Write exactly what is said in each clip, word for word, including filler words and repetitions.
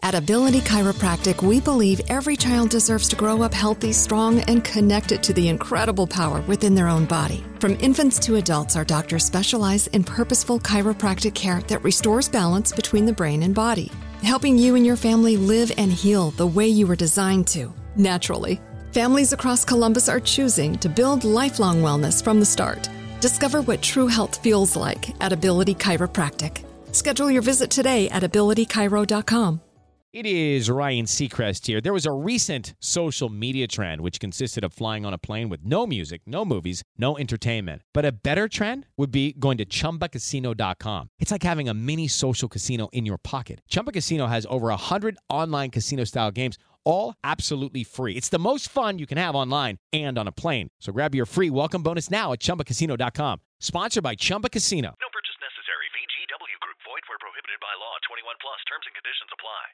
At Ability Chiropractic, we believe every child deserves to grow up healthy, strong, and connected to the incredible power within their own body. From infants to adults, our doctors specialize in purposeful chiropractic care that restores balance between the brain and body, helping you and your family live and heal the way you were designed to, naturally. Families across Columbus are choosing to build lifelong wellness from the start. Discover what true health feels like at Ability Chiropractic. Schedule your visit today at ability chiro dot com. It is Ryan Seacrest here. There was a recent social media trend which consisted of flying on a plane with no music, no movies, no entertainment. But a better trend would be going to chumba casino dot com. It's like having a mini social casino in your pocket. Chumba Casino has over one hundred online casino-style games, all absolutely free. It's the most fun you can have online and on a plane. So grab your free welcome bonus now at chumba casino dot com. Sponsored by Chumba Casino. No purchase necessary. V G W Group. Void where prohibited by law. twenty-one plus. Terms and conditions apply.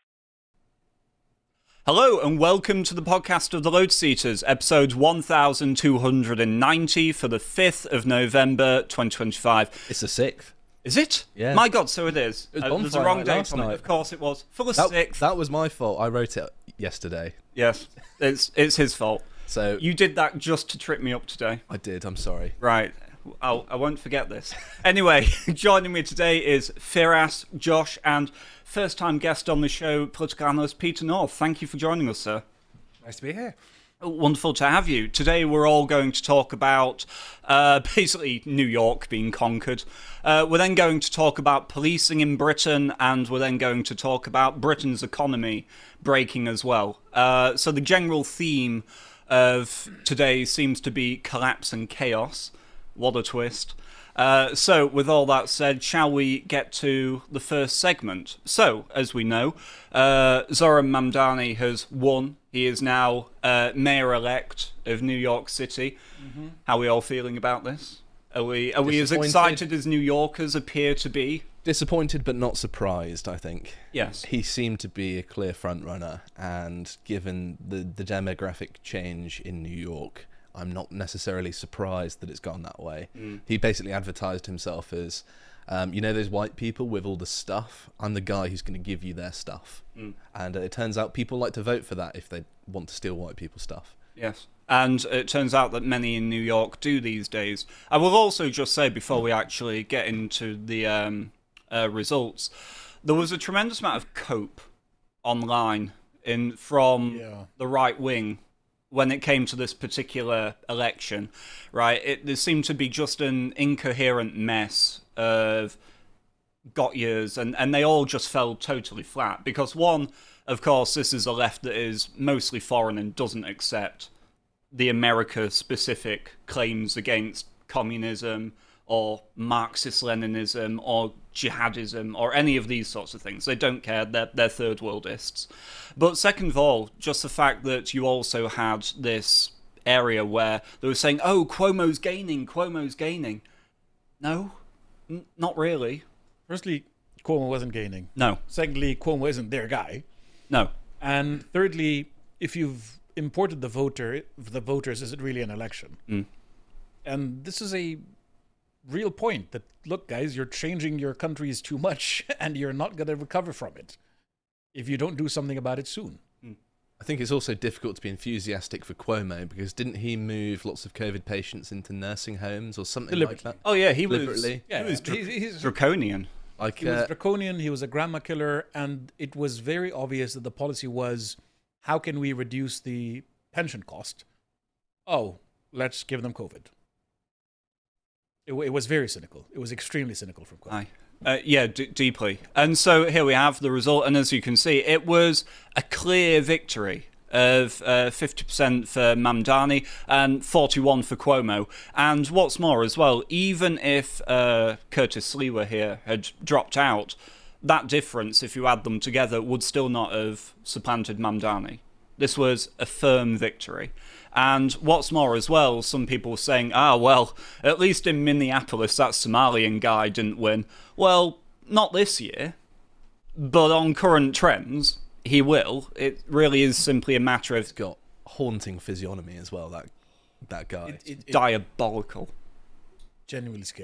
Hello and welcome to the podcast of the Load Seaters, episode one thousand two hundred ninety for the fifth of November twenty twenty-five. It's the sixth. Is it? Yeah. My God, so it is. It was uh, there's a bonfire wrong night date last on it. night. Of course it was. For the That, sixth. that was my fault. I wrote it yesterday. Yes, it's it's his fault. So You did that just to trip me up today. I did. I'm sorry. Right. I'll, I won't forget this. Anyway, joining me today is Firas, Josh, and first-time guest on the show, political analyst Peter North. Thank you for joining us, sir. Nice to be here. Wonderful to have you. Today we're all going to talk about uh, basically New York being conquered. Uh, we're then going to talk about policing in Britain, and we're then going to talk about Britain's economy breaking as well. Uh, so the general theme of today seems to be collapse and chaos. What a twist. Uh, so, with all that said, shall we get to the first segment? So, as we know, uh, Zoran Mamdani has won. He is now uh, mayor-elect of New York City. Mm-hmm. How are we all feeling about this? Are we are we as excited as New Yorkers appear to be? Disappointed but not surprised, I think. Yes. He seemed to be a clear front-runner, and given the, the demographic change in New York, I'm not necessarily surprised that it's gone that way. Mm. He basically advertised himself as, um, you know those white people with all the stuff? I'm the guy who's going to give you their stuff. Mm. And uh, it turns out people like to vote for that if they want to steal white people's stuff. Yes. And it turns out that many in New York do these days. I will also just say, before we actually get into the um, uh, results, there was a tremendous amount of cope online in from yeah. the right wing when it came to this particular election, right? It, there seemed to be just an incoherent mess of got years, and, and they all just fell totally flat. Because one, of course, this is a left that is mostly foreign and doesn't accept the America-specific claims against communism or Marxist-Leninism or jihadism or any of these sorts of things. They don't care. They're, they're third worldists. But second of all, just the fact that you also had this area where they were saying, oh, Cuomo's gaining, Cuomo's gaining. No, n- not really. Firstly, Cuomo wasn't gaining. No. Secondly, Cuomo isn't their guy. No. And thirdly, if you've imported the voter, the voters, is it really an election? Mm. And this is a real point that, look, guys, you're changing your countries too much and you're not going to recover from it if you don't do something about it soon. Mm. I think it's also difficult to be enthusiastic for Cuomo because didn't he move lots of COVID patients into nursing homes or something like that? Oh, yeah, he was, Deliberately. yeah, he was dr- he's, he's, draconian. Like, he was uh, draconian, he was a grandma killer, and it was very obvious that the policy was, how can we reduce the pension cost? Oh, let's give them COVID. It, it was very cynical. It was extremely cynical from Cuomo. Aye. Uh, yeah, d- deeply. And so here we have the result, and as you can see, it was a clear victory of uh, fifty percent for Mamdani and forty-one for Cuomo. And what's more as well, even if uh, Curtis Sliwa here had dropped out, that difference, if you add them together, would still not have supplanted Mamdani. This was a firm victory. And what's more as well, some people were saying, ah, well, at least in Minneapolis, that Somalian guy didn't win. Well, not this year, but on current trends, he will. It really is simply a matter of... He's got haunting physiognomy as well, that that guy. It, it, it, diabolical. Genuinely scary.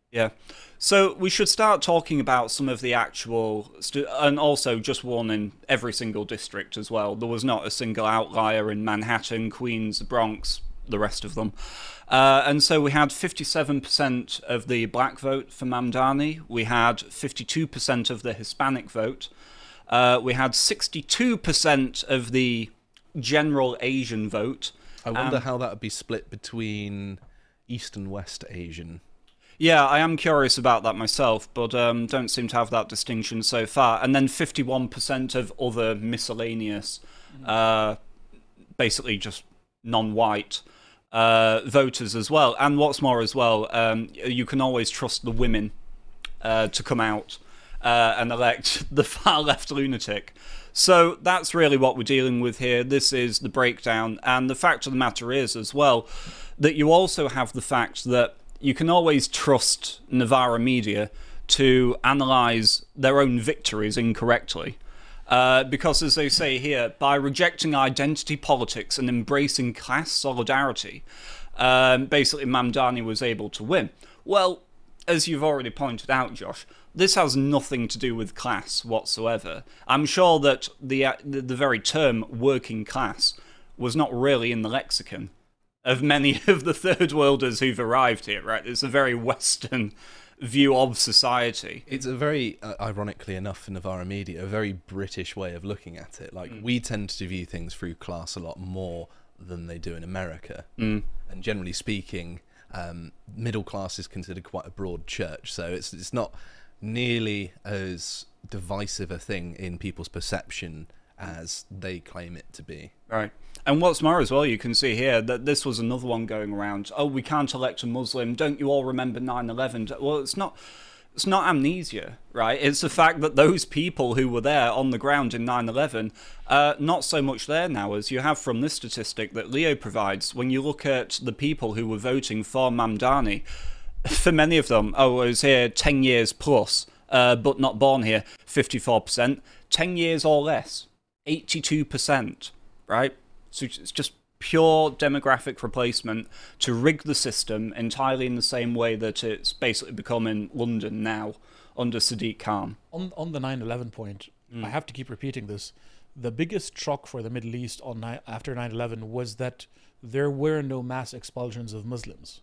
Yeah. So we should start talking about some of the actual, stu- and also just one in every single district as well. There was not a single outlier in Manhattan, Queens, the Bronx, the rest of them. Uh, and so we had fifty-seven percent of the black vote for Mamdani. We had fifty-two percent of the Hispanic vote. Uh, we had sixty-two percent of the general Asian vote. I wonder Um, how that would be split between East and West Asian. Yeah, I am curious about that myself, but um, don't seem to have that distinction so far. And then fifty-one percent of other miscellaneous, uh, basically just non-white uh, voters as well. And what's more as well, um, you can always trust the women uh, to come out uh, and elect the far-left lunatic. So that's really what we're dealing with here. This is the breakdown. And the fact of the matter is as well that you also have the fact that you can always trust Navarra media to analyse their own victories incorrectly. Uh, because, as they say here, by rejecting identity politics and embracing class solidarity, um, basically Mamdani was able to win. Well, as you've already pointed out, Josh, this has nothing to do with class whatsoever. I'm sure that the uh, the, the very term working class was not really in the lexicon of many of the third worlders who've arrived here, right? It's a very Western view of society. It's a very, uh, ironically enough for Navarra media, a very British way of looking at it. Like, mm. we tend to view things through class a lot more than they do in America. Mm. And generally speaking, um, middle class is considered quite a broad church, so it's it's not nearly as divisive a thing in people's perception as they claim it to be. Right. And what's more as well, you can see here that this was another one going around. Oh, we can't elect a Muslim. Don't you all remember nine eleven? Well, it's not it's not amnesia, right? It's the fact that those people who were there on the ground in nine eleven are not so much there now, as you have from this statistic that Leo provides. When you look at the people who were voting for Mamdani, for many of them, oh, I was here ten years plus, uh, but not born here, fifty-four percent. ten years or less, eighty-two percent, right? So it's just pure demographic replacement to rig the system entirely in the same way that it's basically become in London now under Sadiq Khan. On on the nine eleven point, mm. I have to keep repeating this. The biggest shock for the Middle East on ni- after nine eleven was that there were no mass expulsions of Muslims.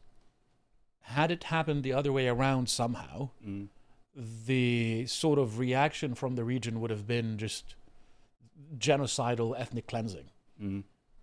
Had it happened the other way around somehow, mm. the sort of reaction from the region would have been just genocidal ethnic cleansing. Mm.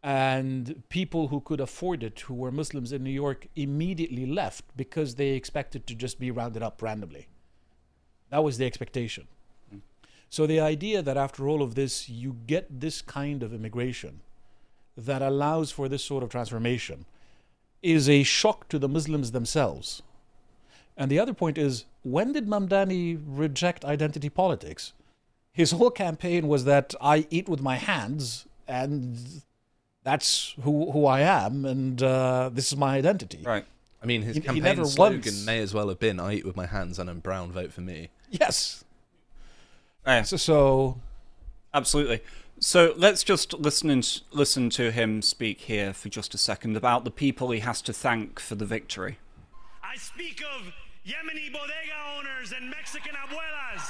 And people who could afford it, who were Muslims in New York, immediately left because they expected to just be rounded up randomly. That was the expectation. Mm. So the idea that after all of this, you get this kind of immigration that allows for this sort of transformation is a shock to the Muslims themselves. And the other point is, when did Mamdani reject identity politics? His whole campaign was that I eat with my hands and that's who who I am, and uh, this is my identity. Right. I mean, his He- he campaign never slogan once- may as well have been, I eat with my hands and I'm brown, vote for me. Yes. Yeah, So, so absolutely. So let's just listen and listen to him speak here for just a second about the people he has to thank for the victory. I speak of Yemeni bodega owners and Mexican abuelas,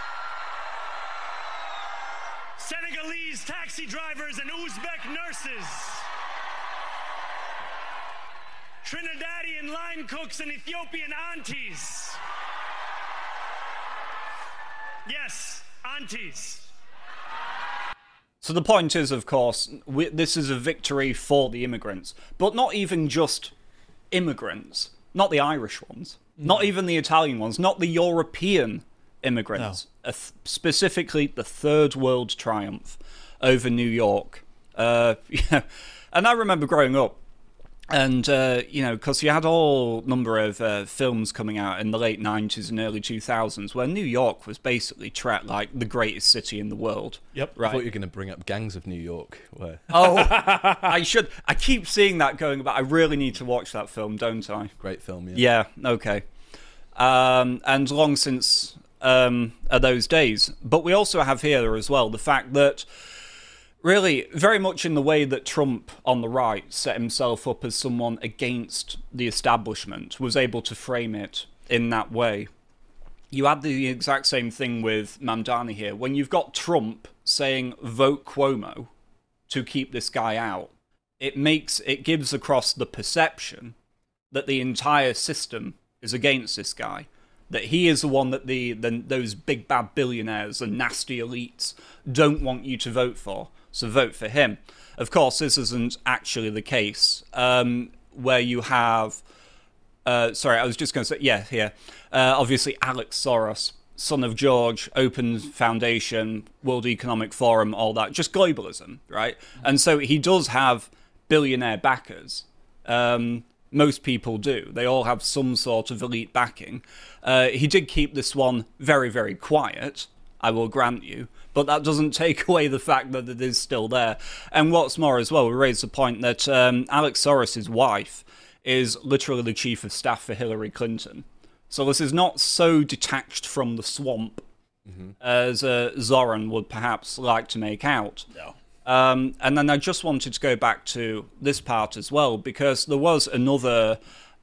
Senegalese taxi drivers and Uzbek nurses, Trinidadian line cooks and Ethiopian aunties. Yes, aunties. So the point is, of course, we, this is a victory for the immigrants, but not even just immigrants, not the Irish ones, mm. not even the Italian ones, not the European immigrants, no. uh, th- specifically the third world triumph over New York. Uh, yeah. And I remember growing up, and, uh, you know, because you had a whole number of uh, films coming out in the late nineties and early two thousands where New York was basically treated like the greatest city in the world. Yep. I Right. thought you were going to bring up Gangs of New York. Where... Oh, I should. I keep seeing that going about. I really need to watch that film, don't I? Great film, yeah. Yeah, okay. Um, and long since um, are those days. But we also have here as well the fact that really, very much in the way that Trump on the right set himself up as someone against the establishment, was able to frame it in that way. You had the exact same thing with Mamdani here. When you've got Trump saying vote Cuomo to keep this guy out, it makes it gives across the perception that the entire system is against this guy, that he is the one that the, the those big bad billionaires and nasty elites don't want you to vote for, so vote for him. Of course, this isn't actually the case, um, where you have... Uh, sorry, I was just going to say, yeah, here. Uh, obviously, Alex Soros, son of George, Open Foundation, World Economic Forum, all that, just globalism, right? And so he does have billionaire backers. Um, most people do. They all have some sort of elite backing. Uh, he did keep this one very, very quiet, I will grant you, but that doesn't take away the fact that it is still there. And what's more as well, we raised the point that um, Alex Soros' wife is literally the chief of staff for Hillary Clinton. So this is not so detached from the swamp mm-hmm. as uh, Zoran would perhaps like to make out. No. Um, and then I just wanted to go back to this part as well, because there was another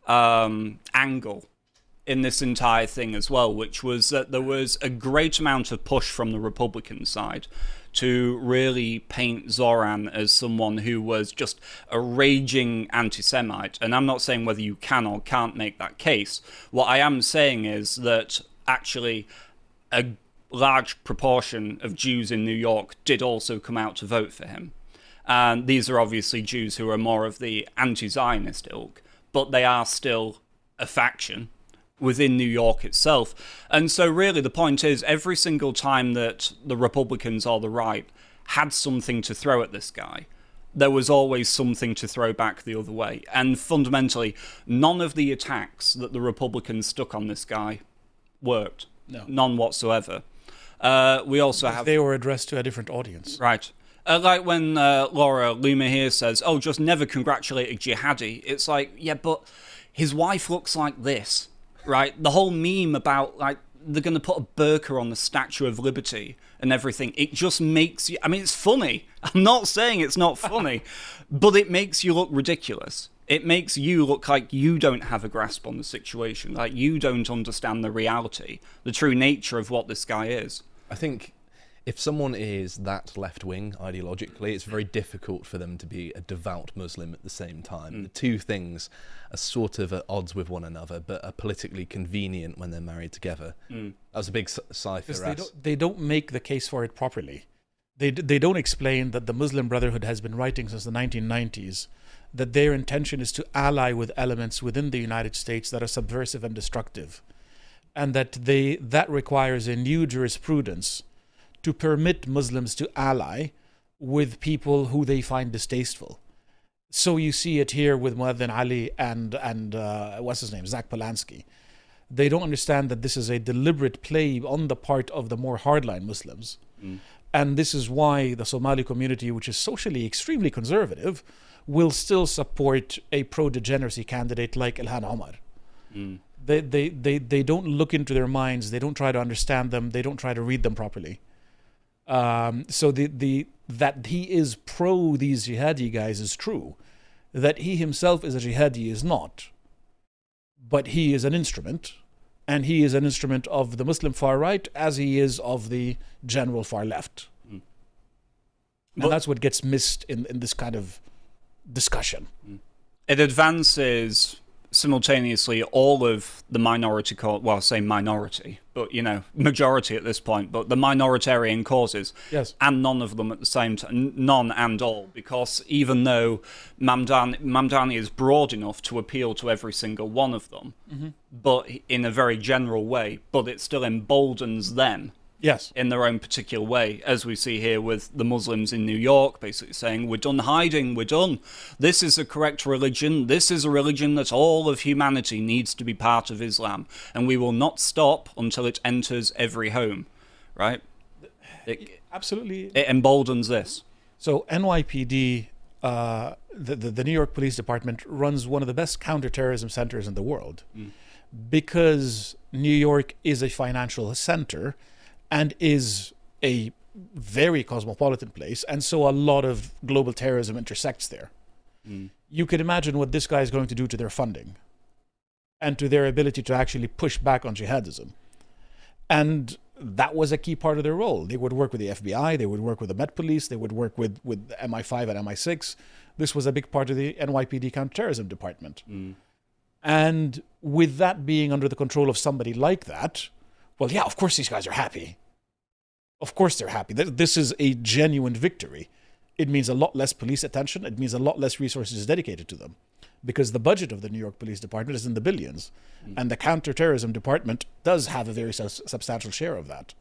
um, angle in this entire thing as well, which was that there was a great amount of push from the Republican side to really paint Zoran as someone who was just a raging anti-Semite. And I'm not saying whether you can or can't make that case. What I am saying is that actually a large proportion of Jews in New York did also come out to vote for him. And these are obviously Jews who are more of the anti-Zionist ilk, but they are still a faction within New York itself. And so really the point is, every single time that the Republicans or the right had something to throw at this guy, there was always something to throw back the other way. And fundamentally, none of the attacks that the Republicans stuck on this guy worked. No. None whatsoever. Uh, we also have... They were addressed to a different audience. Right. Uh, like when uh, Laura Loomer here says, oh, just never congratulate a jihadi. It's like, yeah, but his wife looks like this. Right, the whole meme about like they're going to put a burqa on the Statue of Liberty and everything. It just makes you. I mean, it's funny. I'm not saying it's not funny, but it makes you look ridiculous. It makes you look like you don't have a grasp on the situation, like you don't understand the reality, the true nature of what this guy is. I think if someone is that left-wing ideologically, it's very difficult for them to be a devout Muslim at the same time. Mm. The two things are sort of at odds with one another, but are politically convenient when they're married together. Mm. That was a big cipher. They don't, they don't make the case for it properly. They, they don't explain that the Muslim Brotherhood has been writing since the nineteen nineties, that their intention is to ally with elements within the United States that are subversive and destructive, and that they that requires a new jurisprudence to permit Muslims to ally with people who they find distasteful. So you see it here with Muaddin Ali and, and uh, what's his name, Zach Polanski. They don't understand that this is a deliberate play on the part of the more hardline Muslims. Mm. And this is why the Somali community, which is socially extremely conservative, will still support a pro-degeneracy candidate like Ilhan Omar. Mm. They, they, they, they don't look into their minds, they don't try to understand them, they don't try to read them properly. Um, so the, the that he is pro these jihadi guys is true. That he himself is a jihadi is not. But he is an instrument, and he is an instrument of the Muslim far right as he is of the general far left. Mm. And but, that's what gets missed in, in this kind of discussion. It advances simultaneously all of the minority, well, I say minority, but, you know, majority at this point, but the minoritarian causes, yes, and none of them at the same time, none and all, because even though Mamdani, Mamdani is broad enough to appeal to every single one of them, mm-hmm. but in a very general way, but it still emboldens them. Yes. In their own particular way, as we see here with the Muslims in New York, basically saying, we're done hiding, we're done. This is the correct religion. This is a religion that all of humanity needs to be part of Islam. And we will not stop until it enters every home. Right? It, Absolutely. It emboldens this. So N Y P D, uh, the, the, the New York Police Department, runs one of the best counterterrorism centers in the world. Mm. Because New York is a financial center and is a very cosmopolitan place, and so a lot of global terrorism intersects there. Mm. You could imagine what this guy is going to do to their funding. and to their ability to actually push back on jihadism. And that was a key part of their role. They would work with the F B I, they would work with the Met Police, they would work with, with M I five and M I six. This was a big part of the N Y P D counterterrorism department. Mm. And with that being under the control of somebody like that, well, yeah, of course these guys are happy. Of course they're happy. This is a genuine victory. It means a lot less police attention. It means a lot less resources dedicated to them, because the budget of the New York Police Department is in the billions. Mm. And the counterterrorism department does have a very su- substantial share of that.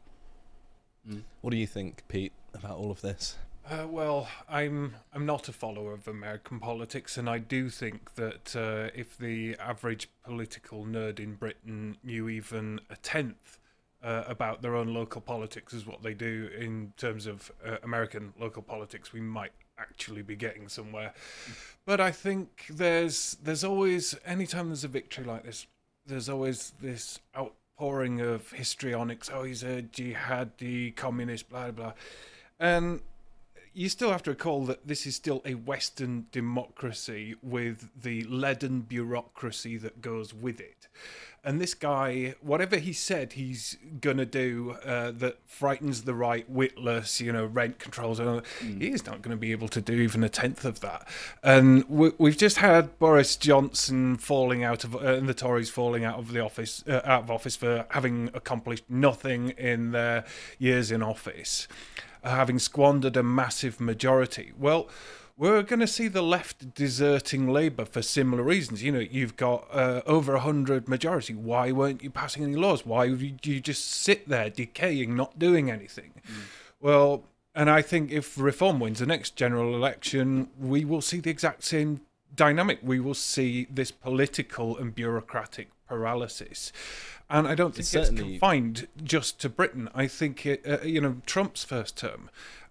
Mm. What do you think, Pete, about all of this? Uh, well, I'm I'm not a follower of American politics, and I do think that uh, if the average political nerd in Britain knew even a tenth uh, about their own local politics as what they do in terms of uh, American local politics, we might actually be getting somewhere. But I think there's there's always, anytime there's a victory like this, there's always this outpouring of histrionics. Oh, he's a jihadi communist, blah blah, and you still have to recall that this is still a Western democracy with the leaden bureaucracy that goes with it. And this guy, whatever he said he's going to do uh, that frightens the right, witless, you know, rent controls, and mm. he's not going to be able to do even a tenth of that. And we, we've just had Boris Johnson falling out of, uh, and the Tories falling out of the office, uh, out of office for having accomplished nothing in their years in office, having squandered a massive majority. Well, we're going to see the left deserting Labour for similar reasons. You know, you've got uh, over a hundred majority. Why weren't you passing any laws? Why would you just sit there decaying, not doing anything? Mm. Well, and I think if Reform wins the next general election, we will see the exact same dynamic. We will see this political and bureaucratic paralysis. And I don't think it's, it's confined just to Britain. I think, it, uh, you know, Trump's first term.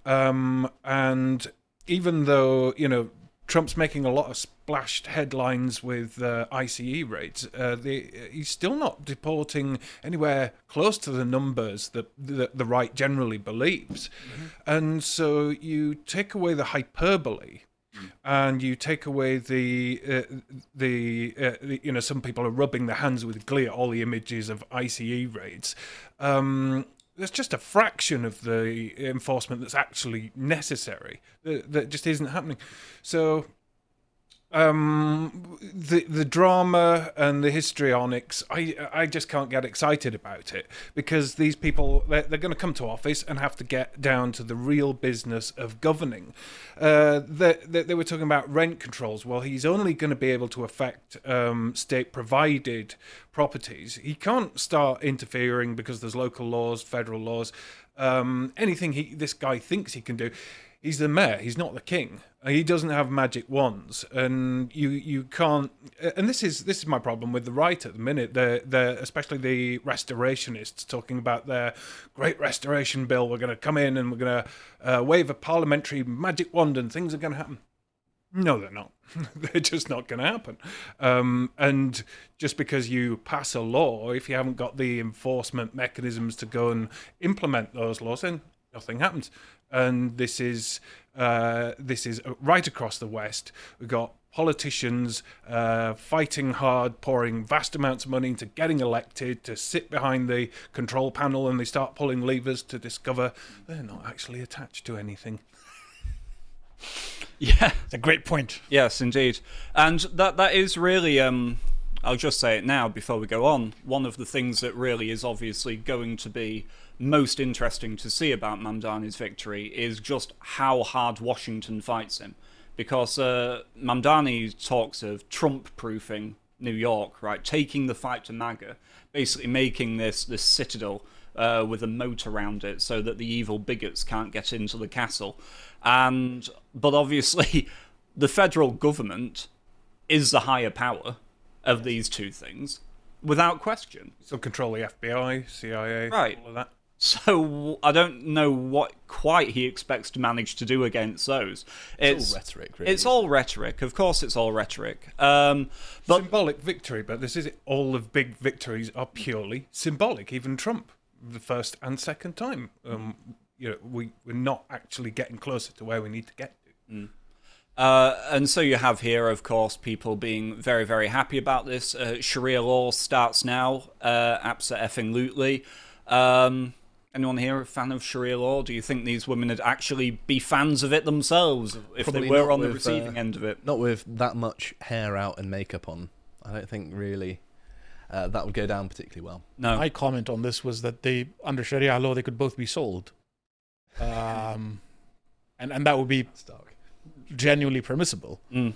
Um, and even though, you know, Trump's making a lot of splashed headlines with uh, I C E raids, uh, the, he's still not deporting anywhere close to the numbers that, that the right generally believes. Mm-hmm. And so you take away the hyperbole, and you take away the, uh, the, uh, the, you know, some people are rubbing their hands with glee at all the images of I C E raids. Um, there's just a fraction of the enforcement that's actually necessary. That, that just isn't happening. So um, the the drama and the histrionics, I I just can't get excited about it, because these people, they're, they're going to come to office and have to get down to the real business of governing. Uh, they, they, they were talking about rent controls. Well, he's only going to be able to affect um, state-provided properties. He can't start interfering because there's local laws, federal laws, um, anything he this guy thinks he can do. He's the mayor. He's not the king. He doesn't have magic wands, and you you can't. And this is this is my problem with the right at the minute. They're, they're especially the restorationists talking about their great restoration bill. We're going to come in and we're going to uh, wave a parliamentary magic wand, and things are going to happen. No, they're not. They're just not going to happen. Um, and just because you pass a law, if you haven't got the enforcement mechanisms to go and implement those laws, then nothing happens. And this is uh, this is right across the West. We've got politicians uh, fighting hard, pouring vast amounts of money into getting elected to sit behind the control panel, and they start pulling levers to discover they're not actually attached to anything. Yeah, it's a great point. Yes, indeed. And that that is really, um, I'll just say it now before we go on, one of the things that really is obviously going to be most interesting to see about Mamdani's victory is just how hard Washington fights him. Because uh, Mamdani talks of Trump-proofing New York, right? Taking the fight to MAGA, basically making this, this citadel uh, with a moat around it so that the evil bigots can't get into the castle. And but obviously, the federal government is the higher power of these two things, without question. So control the F B I, C I A, right. all of that. So I don't know what quite he expects to manage to do against those. It's, it's all rhetoric, really. It's all rhetoric. Of course it's all rhetoric. Um, but symbolic victory, but this is it. All of big victories are purely symbolic. Even Trump, the first and second time, um, you know, we, we're not actually getting closer to where we need to get to. Mm. Uh, and so you have here, of course, people being very, very happy about this. Uh, Sharia law starts now, uh, abso-effing-lutely. Um, anyone here a fan of Sharia law? Do you think these women would actually be fans of it themselves if Probably they were not on the with, receiving uh, end of it? Not with that much hair out and makeup on. I don't think really uh, that would go down particularly well. No. My comment on this was that they, under Sharia law, they could both be sold. Um, and, and that would be genuinely permissible. Mm.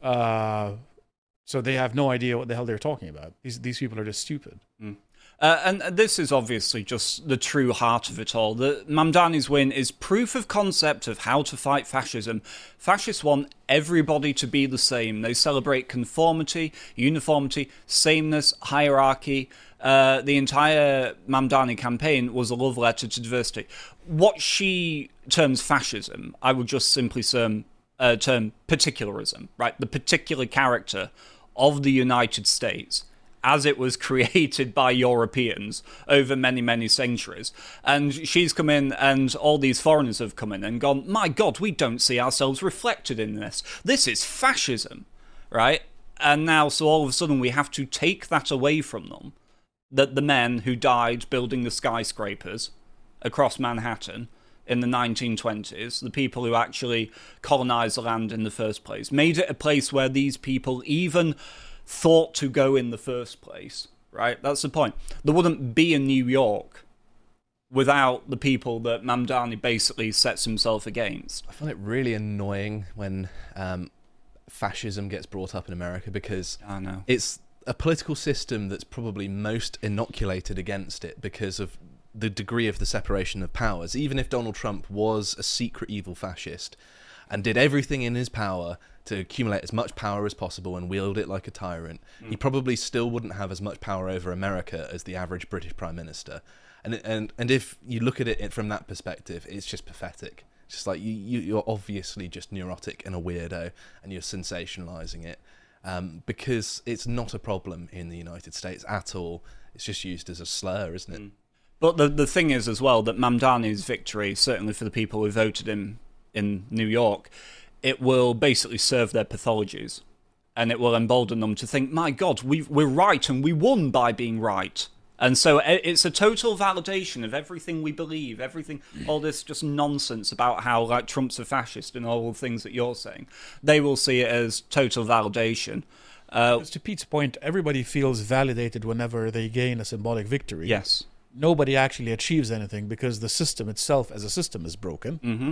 Uh, so they have no idea what the hell they're talking about. These these people are just stupid. Mm. Uh, and this is obviously just the true heart of it all. The Mamdani's win is proof of concept of how to fight fascism. Fascists want everybody to be the same. They celebrate conformity, uniformity, sameness, hierarchy. Uh, the entire Mamdani campaign was a love letter to diversity. What she terms fascism, I would just simply term, uh, term particularism, right? The particular character of the United States as it was created by Europeans over many, many centuries. And she's come in, and all these foreigners have come in and gone, my God, we don't see ourselves reflected in this. This is fascism, right? And now, so all of a sudden, we have to take that away from them, that the men who died building the skyscrapers across Manhattan in the nineteen twenties, the people who actually colonized the land in the first place, made it a place where these people even thought to go in the first place, right? That's the point. There wouldn't be a New York without the people that Mamdani basically sets himself against. I find it really annoying when um, fascism gets brought up in America, because I know. it's a political system that's probably most inoculated against it because of the degree of the separation of powers. Even if Donald Trump was a secret evil fascist and did everything in his power to accumulate as much power as possible and wield it like a tyrant, mm. he probably still wouldn't have as much power over America as the average British Prime Minister. And and and if you look at it from that perspective, it's just pathetic. It's just like you, you you're obviously just neurotic and a weirdo, and you're sensationalizing it, um, because it's not a problem in the United States at all. It's just used as a slur, isn't it? Mm. But the the thing is as well that Mamdani's victory, certainly for the people who voted him in New York, it will basically serve their pathologies, and it will embolden them to think, my God, we we're right, and we won by being right. And so it's a total validation of everything we believe, everything, all this just nonsense about how like Trump's a fascist and all the things that you're saying. They will see it as total validation. Uh, to Pete's point, everybody feels validated whenever they gain a symbolic victory. Yes. Nobody actually achieves anything because the system itself as a system is broken. Mm-hmm.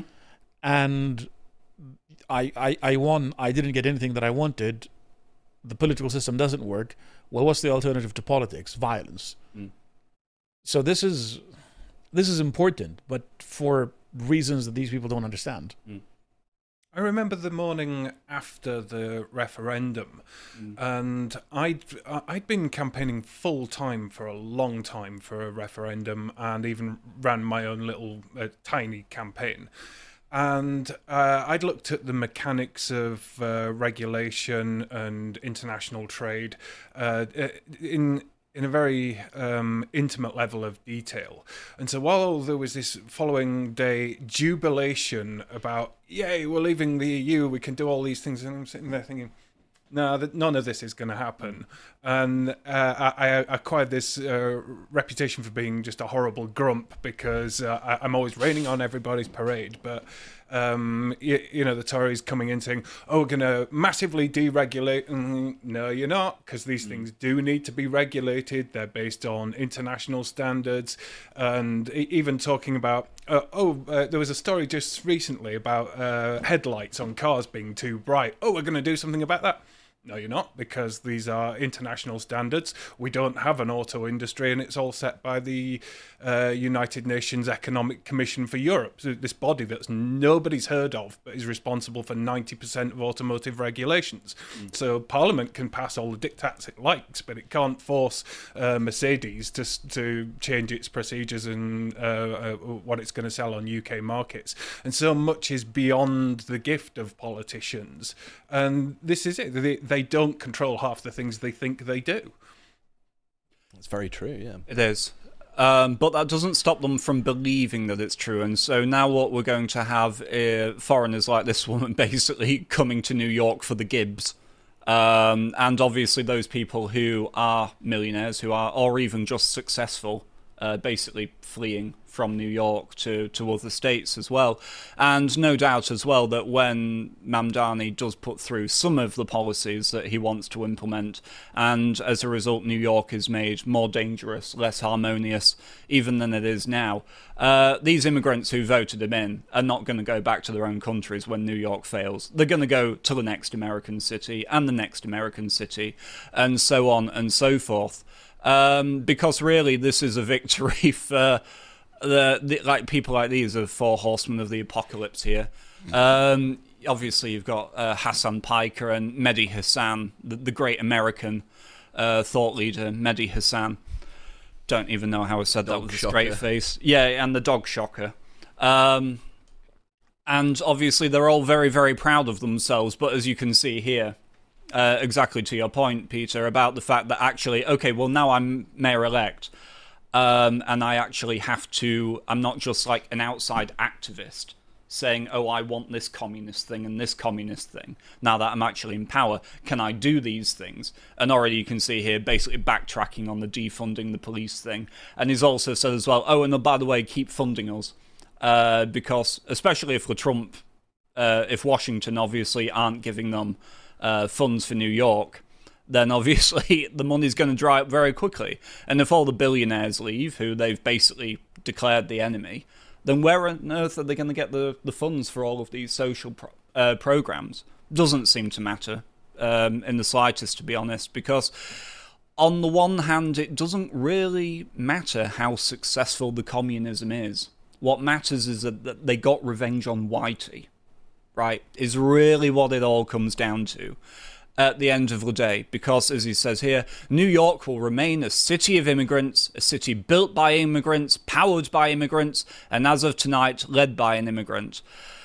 And I, I, I won, I didn't get anything that I wanted. The political system doesn't work. Well, what's the alternative to politics? Violence. Mm. So this is this is important, but for reasons that these people don't understand. Mm. I remember the morning after the referendum, mm. and I'd I'd been campaigning full time for a long time for a referendum, and even ran my own little uh, tiny campaign. And uh, I'd looked at the mechanics of uh, regulation and international trade uh, in in a very um, intimate level of detail. And so while there was this following day jubilation about, yay, we're leaving the E U, we can do all these things, and I'm sitting there thinking, no, that none of this is going to happen. And uh, I, I acquired this uh, reputation for being just a horrible grump because uh, I, I'm always raining on everybody's parade. But, um, you, you know, the Tories coming in saying, oh, we're going to massively deregulate. Mm, no, you're not, because these mm. things do need to be regulated. They're based on international standards. And even talking about, uh, oh, uh, there was a story just recently about uh, headlights on cars being too bright. Oh, we're going to do something about that. No, you're not, because these are international standards. We don't have an auto industry, and it's all set by the uh, United Nations Economic Commission for Europe, so this body that's nobody's heard of, but is responsible for ninety percent of automotive regulations. Mm. So Parliament can pass all the diktats it likes, but it can't force uh, Mercedes to to change its procedures and uh, uh, what it's going to sell on U K markets. And so much is beyond the gift of politicians. And this is it. They, they don't control half the things they think they do. That's very true, yeah. It is. Um, but that doesn't stop them from believing that it's true. And so now what we're going to have are foreigners like this woman basically coming to New York for the Gibbs. Um, and obviously those people who are millionaires, who are, or even just successful, uh, basically fleeing from New York to, to other states as well. And no doubt as well that when Mamdani does put through some of the policies that he wants to implement, and as a result New York is made more dangerous, less harmonious, even than it is now, uh, these immigrants who voted him in are not going to go back to their own countries when New York fails. They're going to go to the next American city and the next American city, and so on and so forth. Um, because really this is a victory for the, the like people like these are four horsemen of the apocalypse here. Um, obviously you've got uh, Hassan Piker and Mehdi Hassan, the, the great American uh, thought leader, Mehdi Hassan. Don't even know how I said that with a straight face. Yeah, and the dog shocker. Um, and obviously they're all very, very proud of themselves, but as you can see here, Uh, exactly to your point, Peter, about the fact that actually, okay, well, now I'm mayor-elect, um, and I actually have to, I'm not just like an outside activist saying, oh, I want this communist thing and this communist thing. Now that I'm actually in power, can I do these things? And already you can see here, basically backtracking on the defunding the police thing. And he's also said as well, oh, and oh, by the way, keep funding us. Uh, because, especially if the Trump, uh, if Washington obviously aren't giving them Uh, funds for New York, then obviously the money's going to dry up very quickly. And if all the billionaires leave, who they've basically declared the enemy, then where on earth are they going to get the, the funds for all of these social pro- uh, programs? Doesn't seem to matter um, in the slightest, to be honest, because on the one hand, it doesn't really matter how successful the communism is. What matters is that, that they got revenge on Whitey. Right, is really what it all comes down to at the end of the day. Because, as he says here, New York will remain a city of immigrants, a city built by immigrants, powered by immigrants, and as of tonight, led by an immigrant.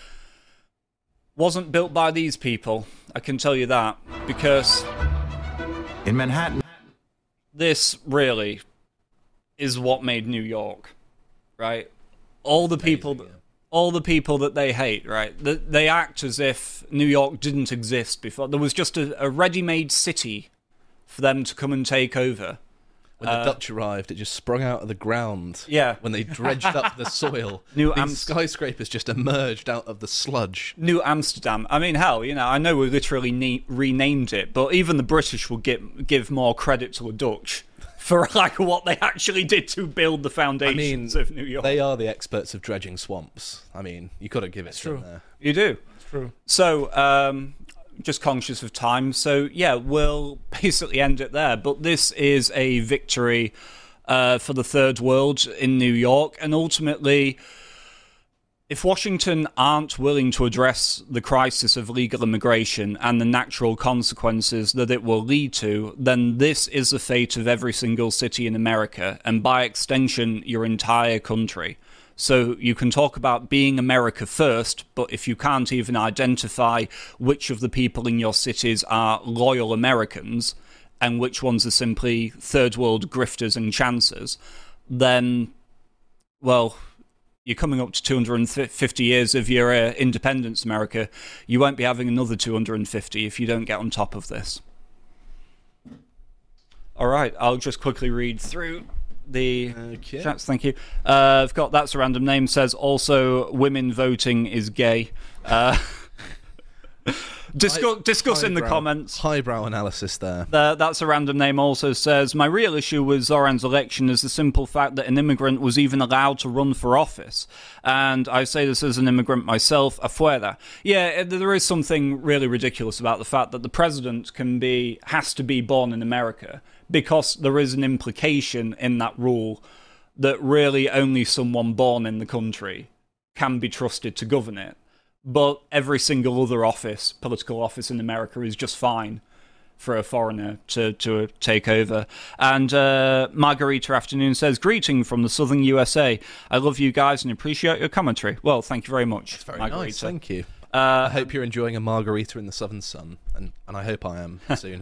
Wasn't built by these people, I can tell you that, because in Manhattan, this really is what made New York, right? All the people... That, all the people that they hate, right? They act as if New York didn't exist before. There was just a, a ready-made city for them to come and take over. When the uh, Dutch arrived, it just sprung out of the ground. Yeah. When they dredged up the soil. New These Am- skyscrapers just emerged out of the sludge. New Amsterdam. I mean, hell, you know, I know we literally ne- renamed it, but even the British will get, give more credit to the Dutch for like what they actually did to build the foundations I mean, of New York. They are the experts of dredging swamps. I mean, you got to give it It's to true. them there. You do. It's true. So, um, just conscious of time. So, yeah, we'll basically end it there. But this is a victory uh, for the third world in New York. And ultimately, if Washington aren't willing to address the crisis of legal immigration and the natural consequences that it will lead to, then this is the fate of every single city in America, and by extension, your entire country. So you can talk about being America first, but if you can't even identify which of the people in your cities are loyal Americans and which ones are simply third world grifters and chancers, then, well, you're coming up to two hundred fifty years of your uh, independence, America. You won't be having another two hundred fifty if you don't get on top of this. All right, I'll just quickly read through the okay. chats. Thank you. Uh, I've got That's a Random Name says also women voting is gay. Uh, discuss High, discuss in the highbrow, comments. Highbrow analysis there. Uh, That's a Random Name also says, my real issue with Zoran's election is the simple fact that an immigrant was even allowed to run for office. And I say this as an immigrant myself, afuera. Yeah, there is something really ridiculous about the fact that the president can be, has to be born in America, because there is an implication in that rule that really only someone born in the country can be trusted to govern it. But every single other office, political office in America, is just fine for a foreigner to, to take over. And uh, Margarita Afternoon says, greeting from the southern U S A. I love you guys and appreciate your commentary. Well, thank you very much, That's very Margarita. nice, thank you. Uh, I hope you're enjoying a margarita in the southern sun, and, and I hope I am soon as well.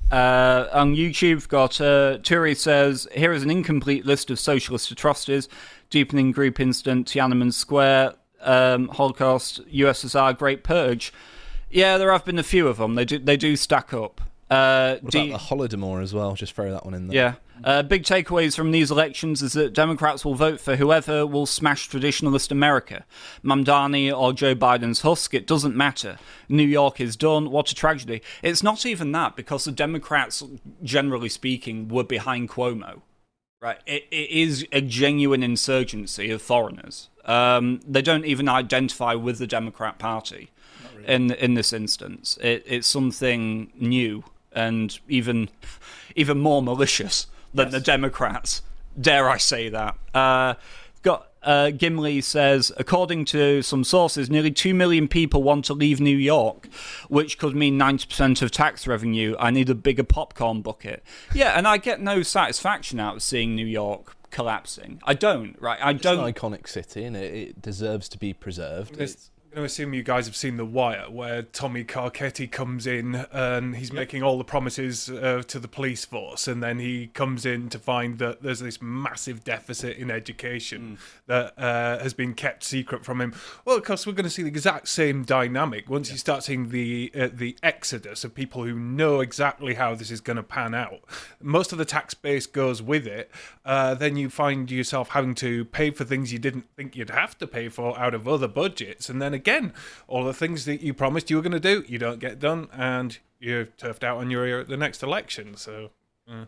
Uh, on YouTube, we've got uh, Turi says, here is an incomplete list of socialist atrocities: deepening group incident, Tiananmen Square, um, Holocaust, U S S R, Great Purge. Yeah, there have been a few of them. They do they do stack up. Uh, what D- about the Holodomor as well? Just throw that one in there. Yeah. Uh, big takeaways from these elections is that Democrats will vote for whoever will smash traditionalist America. Mamdani or Joe Biden's husk, it doesn't matter. New York is done. What a tragedy. It's not even that, because the Democrats, generally speaking, were behind Cuomo. Right? It, it is a genuine insurgency of foreigners. Um, they don't even identify with the Democrat Party really. in in this instance. It, it's something new and even even more malicious than yes. the Democrats. Dare I say that? Uh, got uh, Gimli says, according to some sources, nearly two million people want to leave New York, which could mean ninety percent of tax revenue. I need a bigger popcorn bucket. Yeah, and I get no satisfaction out of seeing New York collapsing. I don't, right? I don't. It's an iconic city, and it, it deserves to be preserved. It's... I'm going to assume you guys have seen The Wire, where Tommy Carcetti comes in and he's yep. making all the promises uh, to the police force, and then he comes in to find that there's this massive deficit in education mm. that uh, has been kept secret from him. Well, of course, we're going to see the exact same dynamic once yeah. you start seeing the uh, the exodus of people who know exactly how this is going to pan out. Most of the tax base goes with it. Uh, then you find yourself having to pay for things you didn't think you'd have to pay for out of other budgets, and then again, all the things that you promised you were going to do, you don't get done, and you're turfed out on your the next election. So, uh.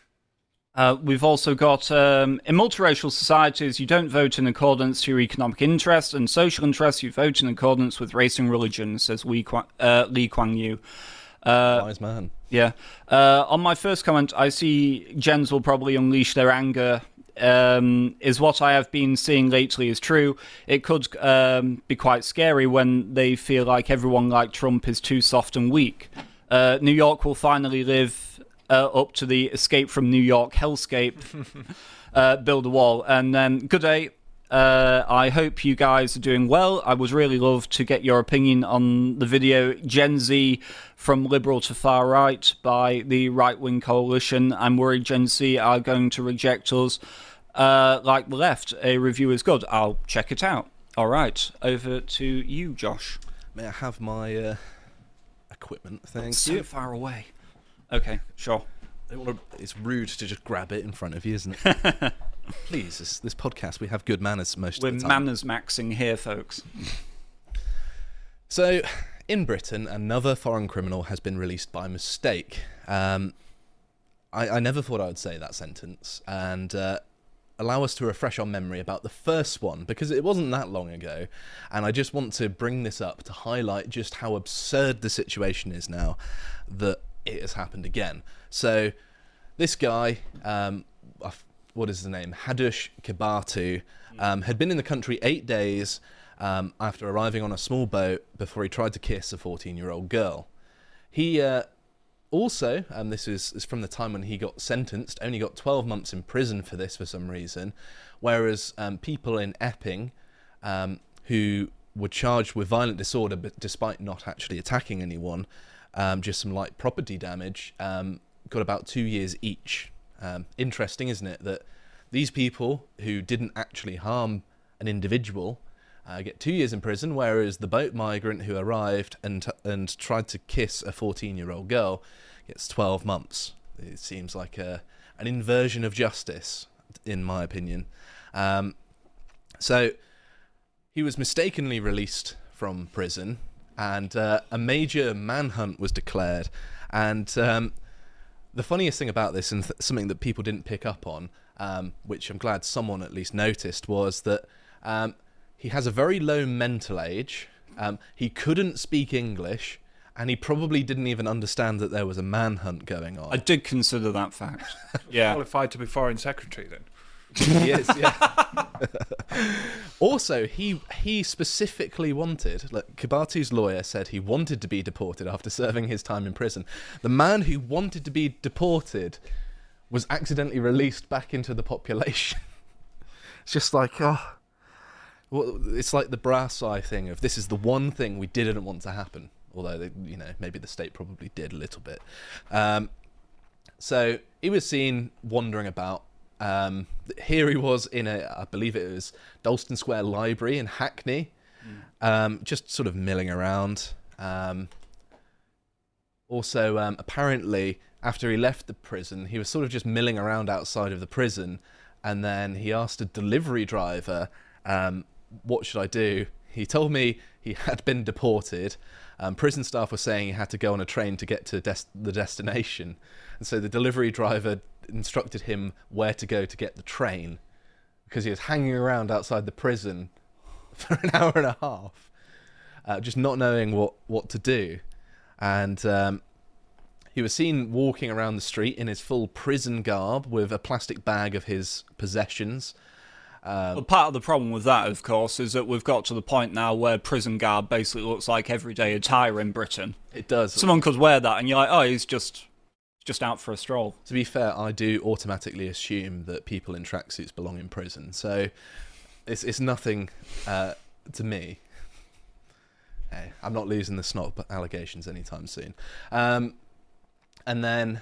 Uh, we've also got um, in multiracial societies, you don't vote in accordance to your economic interests and social interests. You vote in accordance with race and religion, says Lee Kuan, uh, Lee Kuan Yew. Uh, Wise man. Yeah. Uh, on my first comment, I see Gens will probably unleash their anger. Um, is what I have been seeing lately is true. It could um, be quite scary when they feel like everyone like Trump is too soft and weak. Uh, New York will finally live uh, up to the Escape from New York hellscape. uh, build a wall. And then, good day. Uh, I hope you guys are doing well. I would really love to get your opinion on the video Gen Z from liberal to far right by the right-wing coalition. I'm worried Gen Z are going to reject us uh, like the left. A review is good. I'll check it out. All right, over to you, Josh. May I have my uh, equipment? Thank It's you. so far away. Okay, sure. I don't wanna, it's rude to just grab it in front of you, isn't it? Please, this, this podcast, we have good manners most We're of the time. We're manners maxing here, folks. So, in Britain, another foreign criminal has been released by mistake. Um, I, I never thought I would say that sentence, and uh, allow us to refresh our memory about the first one, because it wasn't that long ago, and I just want to bring this up to highlight just how absurd the situation is now that it has happened again. So, this guy, um, what is his name? Hadush Kibatu, um, had been in the country eight days um, after arriving on a small boat before he tried to kiss a fourteen-year-old girl. He uh, also, and this is, is from the time when he got sentenced, only got twelve months in prison for this for some reason, whereas um, people in Epping um, who were charged with violent disorder but despite not actually attacking anyone, um, just some light property damage, um, got about two years each. Um, interesting, isn't it, that these people who didn't actually harm an individual uh, get two years in prison, whereas the boat migrant who arrived and and tried to kiss a fourteen-year-old girl gets twelve months. It seems like a an inversion of justice, in my opinion. Um, so he was mistakenly released from prison, and uh, a major manhunt was declared, and um, the funniest thing about this, and th- something that people didn't pick up on, um, which I'm glad someone at least noticed, was that um, he has a very low mental age, um, he couldn't speak English, and he probably didn't even understand that there was a manhunt going on. I did consider that fact. Yeah. Qualified to be foreign secretary then. He is, yeah. Also, he he specifically wanted, like, Kibatu's lawyer said he wanted to be deported after serving his time in prison. The man who wanted to be deported was accidentally released back into the population. It's just like, oh, well, it's like the brass eye thing of this is the one thing we didn't want to happen. Although, they, you know, maybe the state probably did a little bit. Um, So he was seen wandering about. Um, here he was in a, I believe it was Dalston Square Library in Hackney, mm. um, just sort of milling around. Um, also, um, apparently, after he left the prison, he was sort of just milling around outside of the prison, and then he asked a delivery driver, um, what should I do? He told me he had been deported. Um, prison staff were saying he had to go on a train to get to des- the destination. And so the delivery driver instructed him where to go to get the train, because he was hanging around outside the prison for an hour and a half, uh, just not knowing what, what to do. And um, he was seen walking around the street in his full prison garb with a plastic bag of his possessions. Um, well, part of the problem with that, of course, is that we've got to the point now where prison garb basically looks like everyday attire in Britain. It does. Someone could wear that and you're like, oh, he's just just out for a stroll. To be fair, I do automatically assume that people in tracksuits belong in prison, so it's it's nothing uh, to me. Hey, I'm not losing the snob allegations anytime soon. Um, and then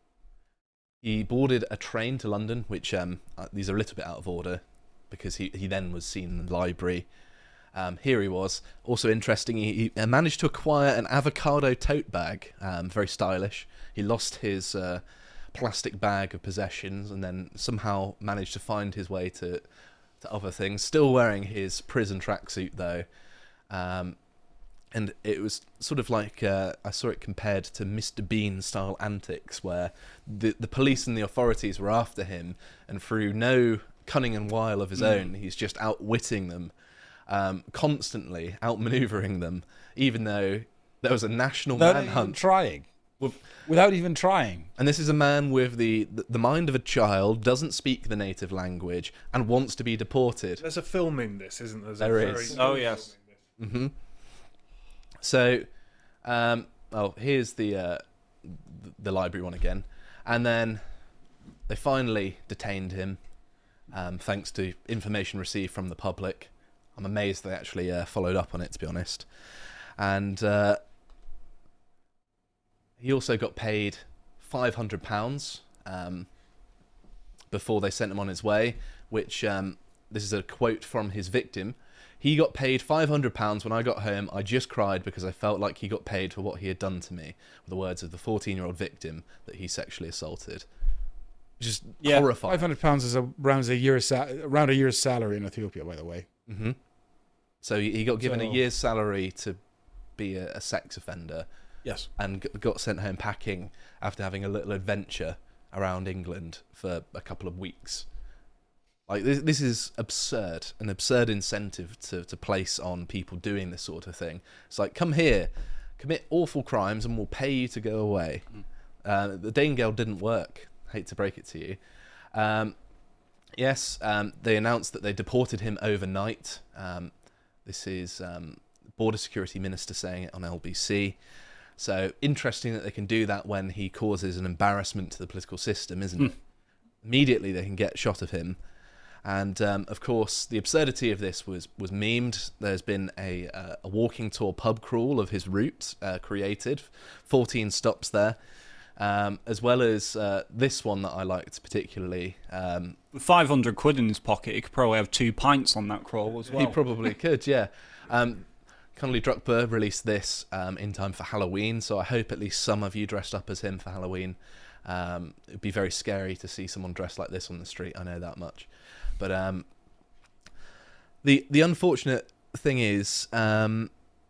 he boarded a train to London, which um, uh, these are a little bit out of order, because he, he then was seen in the library. Um, here he was. Also interesting, he, he managed to acquire an avocado tote bag, um, very stylish. He lost his uh, plastic bag of possessions and then somehow managed to find his way to, to other things. Still wearing his prison tracksuit, though. Um, and it was sort of like, uh, I saw it compared to Mister Bean-style antics, where the, the police and the authorities were after him, and through no cunning and wile of his mm. own, he's just outwitting them. Um, constantly outmaneuvering them, even though there was a national without manhunt. Even trying. With, without even trying. And this is a man with the, the mind of a child, doesn't speak the native language, and wants to be deported. There's a film in this, isn't there? There's there a is. Very oh, yes. Mm-hmm. So, um, oh, here's the, uh, the library one again. And then they finally detained him, um, thanks to information received from the public. I'm amazed they actually uh, followed up on it, to be honest. And uh, he also got paid five hundred pounds um, before they sent him on his way, which, um, this is a quote from his victim. He got paid five hundred pounds when I got home. I just cried because I felt like he got paid for what he had done to me, were the words of the fourteen-year-old victim that he sexually assaulted. Just yeah, horrifying. five hundred pounds is around a year's sa- around a year's salary in Ethiopia, by the way. Mm-hmm. So he got given so, a year's salary to be a, a sex offender. Yes. And got sent home packing after having a little adventure around England for a couple of weeks. Like, this, this is absurd, an absurd incentive to, to place on people doing this sort of thing. It's like, come here, commit awful crimes, and we'll pay you to go away. Mm. Uh, the Danegeld didn't work. Hate to break it to you. Um, yes, um, they announced that they deported him overnight. Um, this is um, Border Security Minister saying it on L B C. So interesting that they can do that when he causes an embarrassment to the political system, isn't mm. it? Immediately they can get shot of him. And, um, of course, the absurdity of this was, was memed. There's been a, uh, a walking tour pub crawl of his route uh, created. fourteen stops there. Um, as well as uh, this one that I liked particularly. Um, With five hundred quid in his pocket, he could probably have two pints on that crawl as well. He probably could, yeah. Um, Connolly Druckber released this um, in time for Halloween, so I hope at least some of you dressed up as him for Halloween. Um, it would be very scary to see someone dressed like this on the street, I know that much. But um, the the unfortunate thing is um,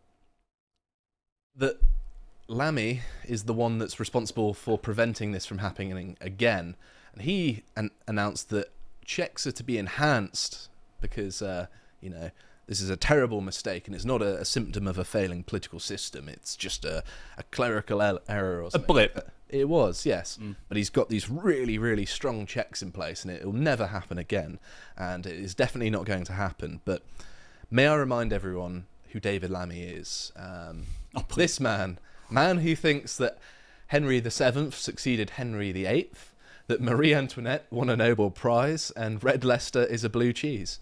that Lammy is the one that's responsible for preventing this from happening again. And he an- announced that checks are to be enhanced because, uh, you know, this is a terrible mistake and it's not a, a symptom of a failing political system. It's just a, a clerical el- error or something. A blip. It was, yes. Mm. But he's got these really, really strong checks in place and it will never happen again. And it is definitely not going to happen. But may I remind everyone who David Lammy is? Um, oh, this man... Man who thinks that Henry the Seventh succeeded Henry the Eighth, that Marie Antoinette won a Nobel Prize, and Red Leicester is a blue cheese.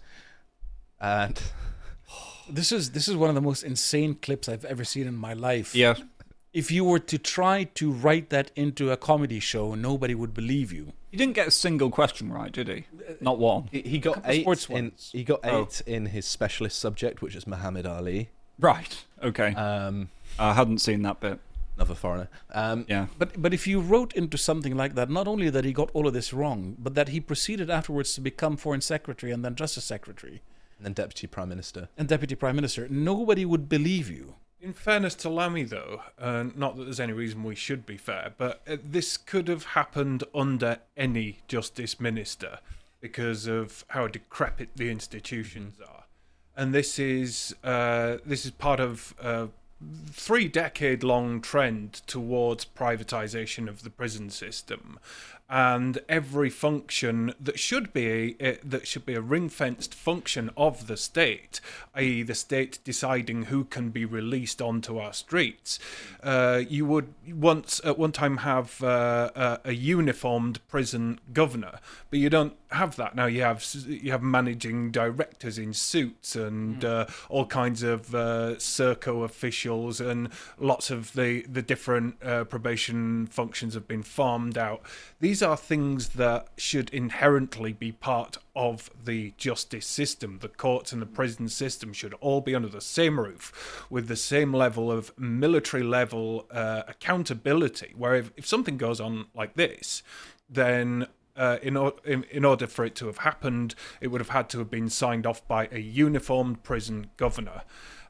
And this is this is one of the most insane clips I've ever seen in my life. Yeah. if you were to try to write that into a comedy show, nobody would believe you. He didn't get a single question right, did he? Not one. He, he got Couple eight. sports In, ones. he got Oh. eight in his specialist subject, which is Muhammad Ali. Right. Okay. Um, I hadn't seen that bit. another foreigner. Um, Yeah. But but if you wrote into something like that, not only that he got all of this wrong, but that he proceeded afterwards to become foreign secretary and then justice secretary and then deputy prime minister. and deputy prime minister, nobody would believe you. In fairness to Lammy, though, uh, not that there's any reason we should be fair, but uh, this could have happened under any justice minister because of how decrepit the institutions are, and this is uh, this is part of a three-decade-long trend towards privatization of the prison system, and every function that should be a, that should be a ring-fenced function of the state, that is the state deciding who can be released onto our streets. Uh, you would once at one time have uh, a, a uniformed prison governor, but you don't have that now. You have you have managing directors in suits and mm. uh, all kinds of uh, Serco officials, and lots of the the different uh, probation functions have been farmed out. These are things that should inherently be part of the justice system. The courts and the prison system should all be under the same roof with the same level of military level uh, accountability, where if, if something goes on like this, then uh, in, or, in, in order for it to have happened, it would have had to have been signed off by a uniformed prison governor.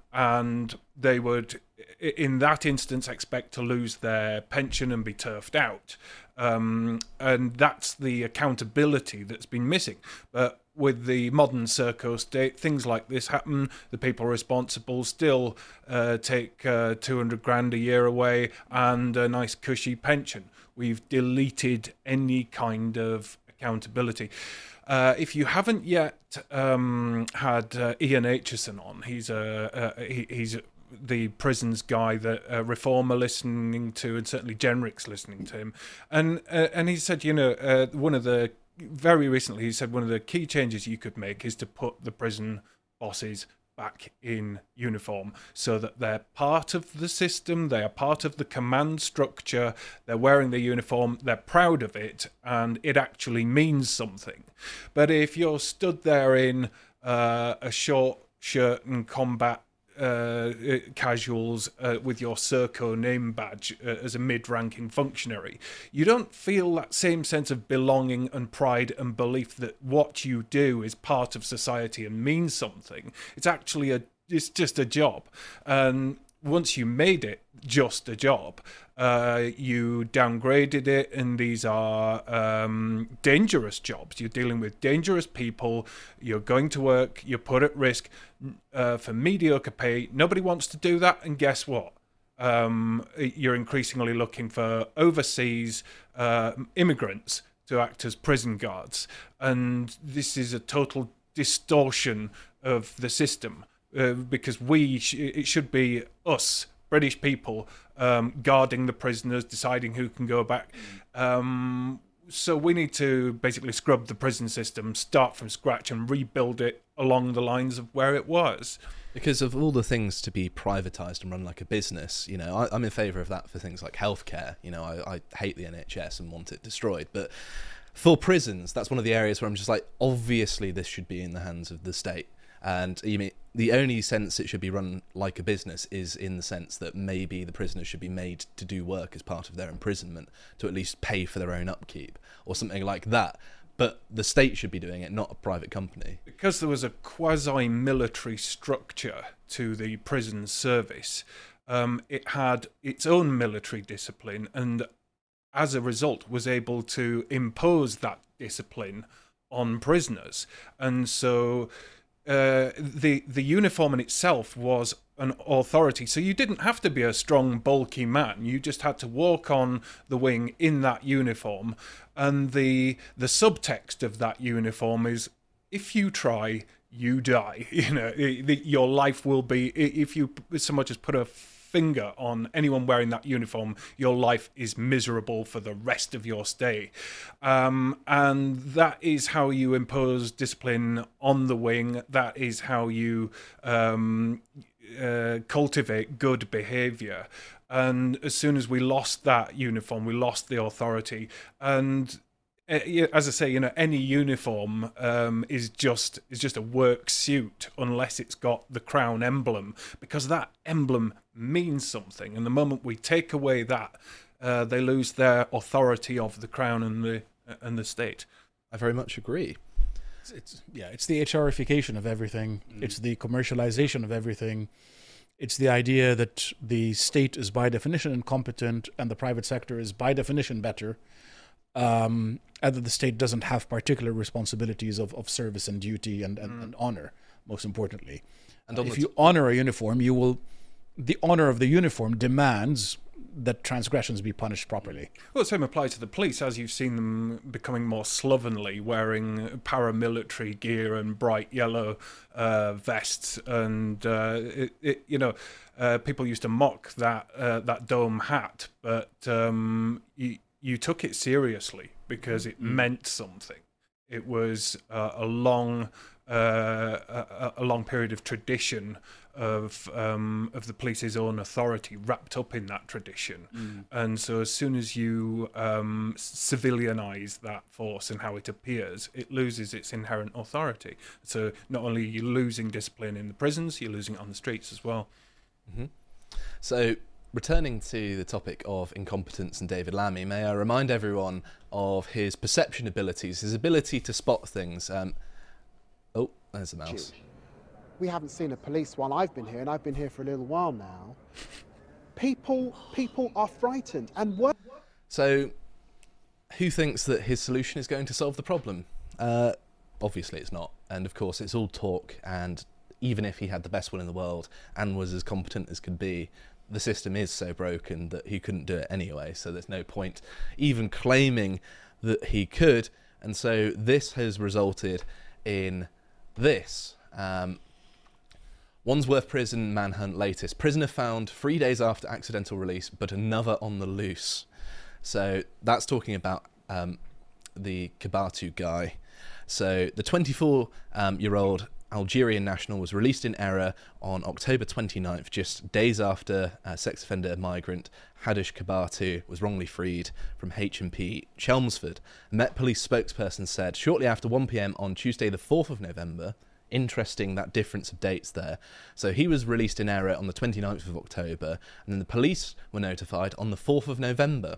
And they would, in that instance, expect to lose their pension and be turfed out. Um, and that's the accountability that's been missing. But with the modern Serco state, things like this happen. The people responsible still uh, take uh, two hundred grand a year away and a nice cushy pension. We've deleted any kind of accountability. Uh, if you haven't yet um, had uh, Ian Aitchison on, he's a uh, he, he's the prisons guy that uh, Reform are listening to, and certainly Genric's listening to him, and uh, and he said, you know, uh, one of the very recently he said one of the key changes you could make is to put the prison bosses back in uniform so that they're part of the system, they are part of the command structure, they're wearing the uniform, they're proud of it, and it actually means something. But if you're stood there in uh, a short shirt and combat uh, casuals uh, with your Serco name badge uh, as a mid-ranking functionary, you don't feel that same sense of belonging and pride and belief that what you do is part of society and means something. It's actually a it's just a job. And once you made it just a job, uh, you downgraded it, and these are um, dangerous jobs. You're dealing with dangerous people. You're going to work. You're put at risk uh, for mediocre pay. Nobody wants to do that, and guess what? Um, you're increasingly looking for overseas uh, immigrants to act as prison guards, and this is a total distortion of the system. Uh, because we, sh- it should be us, British people, um, guarding the prisoners, deciding who can go back. Um, so we need to basically scrub the prison system, start from scratch, and rebuild it along the lines of where it was. Because of all the things to be privatised and run like a business, you know, I, I'm in favour of that for things like healthcare. You know, I, I hate the N H S and want it destroyed, but for prisons, that's one of the areas where I'm just like, obviously this should be in the hands of the state. And you mean the only sense it should be run like a business is in the sense that maybe the prisoners should be made to do work as part of their imprisonment, to at least pay for their own upkeep or something like that. But the state should be doing it, not a private company. Because there was a quasi-military structure to the prison service, um, it had its own military discipline, and as a result was able to impose that discipline on prisoners. And so Uh, the the uniform in itself was an authority, so you didn't have to be a strong, bulky man. You just had to walk on the wing in that uniform, and the the subtext of that uniform is: if you try, you die. You know, the, your life will be, if you so much as put a finger on anyone wearing that uniform, your life is miserable for the rest of your stay. Um, and that is how you impose discipline on the wing. That is how you um, uh, cultivate good behaviour. And as soon as we lost that uniform, we lost the authority. And uh, yeah, as I say, you know, any uniform um, is just is just a work suit unless it's got the crown emblem, because that emblem means something. And the moment we take away that, uh, they lose their authority of the crown and the uh, and the state. I very much agree. It's, it's yeah, it's the HRification of everything. Mm. It's the commercialization of everything. It's the idea that the state is by definition incompetent and the private sector is by definition better, um, and that the state doesn't have particular responsibilities of, of service and duty and, and, mm. and honor, most importantly. And uh, if you honor a uniform, you will. The honor of the uniform demands that transgressions be punished properly. Well, the same applies to the police, as you've seen them becoming more slovenly, wearing paramilitary gear and bright yellow uh, vests, and uh, it, it, you know, uh, people used to mock that uh, that dome hat, but um, you, you took it seriously because it mm-hmm. meant something. It was uh, a long, uh, a, a long period of tradition of um, of the police's own authority wrapped up in that tradition. Mm. And so as soon as you um, civilianize that force and how it appears, it loses its inherent authority. So not only are you losing discipline in the prisons, you're losing it on the streets as well. Mm-hmm. So returning to the topic of incompetence and David Lammy, may I remind everyone of his perception abilities, his ability to spot things. Um, oh, there's a mouse. We haven't seen a police while I've been here, and I've been here for a little while now. People, people are frightened. And what? So, who thinks that his solution is going to solve the problem? Uh, obviously, it's not. And of course, it's all talk. And even if he had the best will in the world and was as competent as could be, the system is so broken that he couldn't do it anyway. So there's no point even claiming that he could. And so this has resulted in this. Um, Wandsworth Prison manhunt latest. Prisoner found three days after accidental release, but another on the loose. So that's talking about um, the Kibatu guy. So the twenty-four-year-old um, Algerian national was released in error on October twenty-ninth, just days after uh, sex offender migrant Hadish Kibatu was wrongly freed from H M P Chelmsford. A Met Police spokesperson said shortly after one p.m. on Tuesday the fourth of November, interesting, that difference of dates there. So he was released in error on the twenty-ninth of October, and then the police were notified on the fourth of November.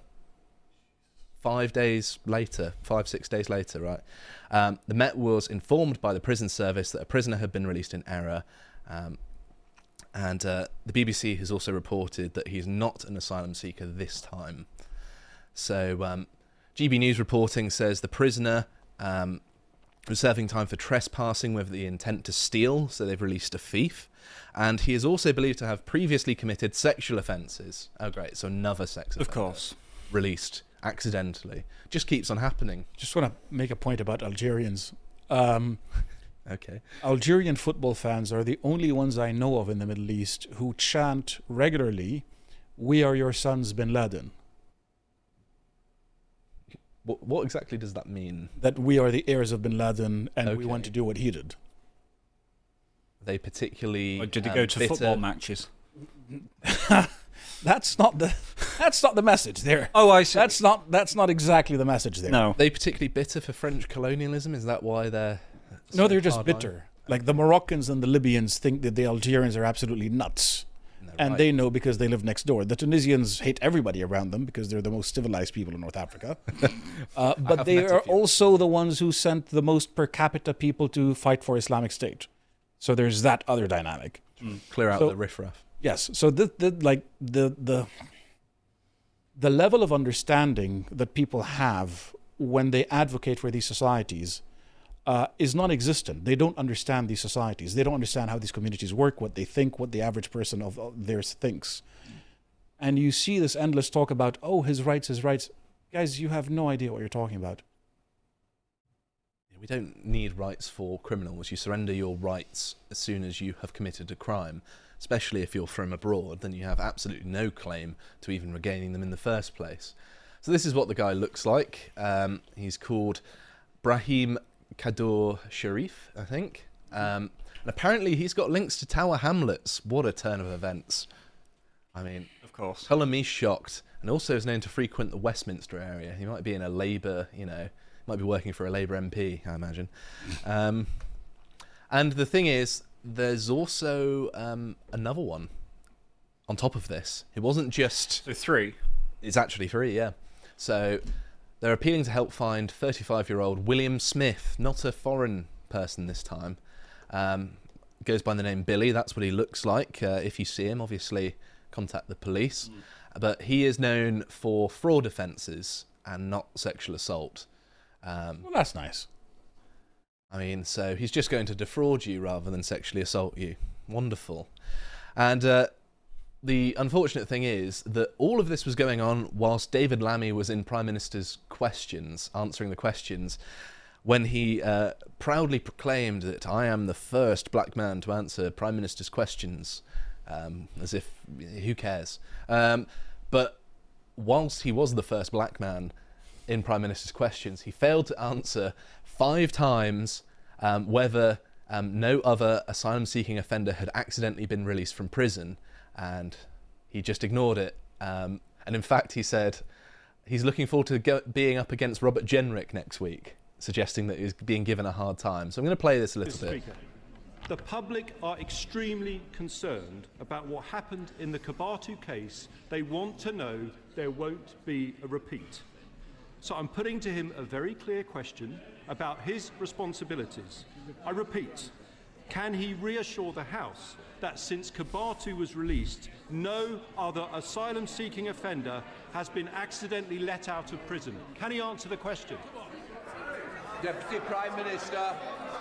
Five days later, five, six days later, right? Um, the Met was informed by the prison service that a prisoner had been released in error, um, and uh, the B B C has also reported that he's not an asylum seeker this time. So um, G B News reporting says the prisoner um, was serving time for trespassing with the intent to steal, so they've released a thief. And he is also believed to have previously committed sexual offences. Oh, great, so another sex offender. Of course. Released accidentally. Just keeps on happening. Just want to make a point about Algerians. Um, okay. Algerian football fans are the only ones I know of in the Middle East who chant regularly, "We are your sons, Bin Laden." What, what exactly does that mean? That we are the heirs of Bin Laden and okay. we want to do what he did. Are they particularly or did he um, go to bitter? football matches? That's not the that's not the message there. Oh, I see. That's not that's not exactly the message there. No. Are they particularly bitter for French colonialism? Is that why they're so No, they're just bitter. Line? Like the Moroccans and the Libyans think that the Algerians are absolutely nuts. No, and right. they know because they live next door. The Tunisians hate everybody around them because they're the most civilized people in North Africa. uh, but they are also the ones who sent the most per capita people to fight for Islamic State. So there's that other dynamic. Mm. Clear out so, the riffraff. Yes. So the, the like the the the level of understanding that people have when they advocate for these societies uh, is non-existent. They don't understand these societies. They don't understand how these communities work, what they think, what the average person of theirs thinks. And you see this endless talk about, oh, his rights, his rights. Guys, you have no idea what you're talking about. We don't need rights for criminals. You surrender your rights as soon as you have committed a crime, especially if you're from abroad, then you have absolutely no claim to even regaining them in the first place. So this is what the guy looks like. Um, he's called Brahim Kadour Sharif, I think. Um, and apparently he's got links to Tower Hamlets. What a turn of events. I mean, of course. Ptolemy's shocked, and also is known to frequent the Westminster area. He might be in a Labour, you know, might be working for a Labour M P, I imagine. Um, and the thing is, there's also um, another one on top of this. It wasn't just... So three? It's actually three, yeah. So they're appealing to help find thirty-five-year-old William Smith, not a foreign person this time. Um, goes by the name Billy, that's what he looks like. Uh, if you see him, obviously contact the police. Mm. But he is known for fraud offences and not sexual assault. Um, well, that's nice. I mean, so he's just going to defraud you rather than sexually assault you. Wonderful. And uh, the unfortunate thing is that all of this was going on whilst David Lammy was in Prime Minister's questions, answering the questions, when he uh, proudly proclaimed that I am the first black man to answer Prime Minister's questions, um, as if, who cares? Um, but whilst he was the first black man in Prime Minister's questions, he failed to answer five times um, whether um, no other asylum-seeking offender had accidentally been released from prison, and he just ignored it. Um, and in fact, he said he's looking forward to go- being up against Robert Jenrick next week, suggesting that he's being given a hard time. So I'm going to play this a little Mister bit. Speaker, the public are extremely concerned about what happened in the Kibatu case. They want to know there won't be a repeat. So I'm putting to him a very clear question about his responsibilities. I repeat, can he reassure the House that since Kibatu was released, no other asylum-seeking offender has been accidentally let out of prison? Can he answer the question? Deputy Prime Minister.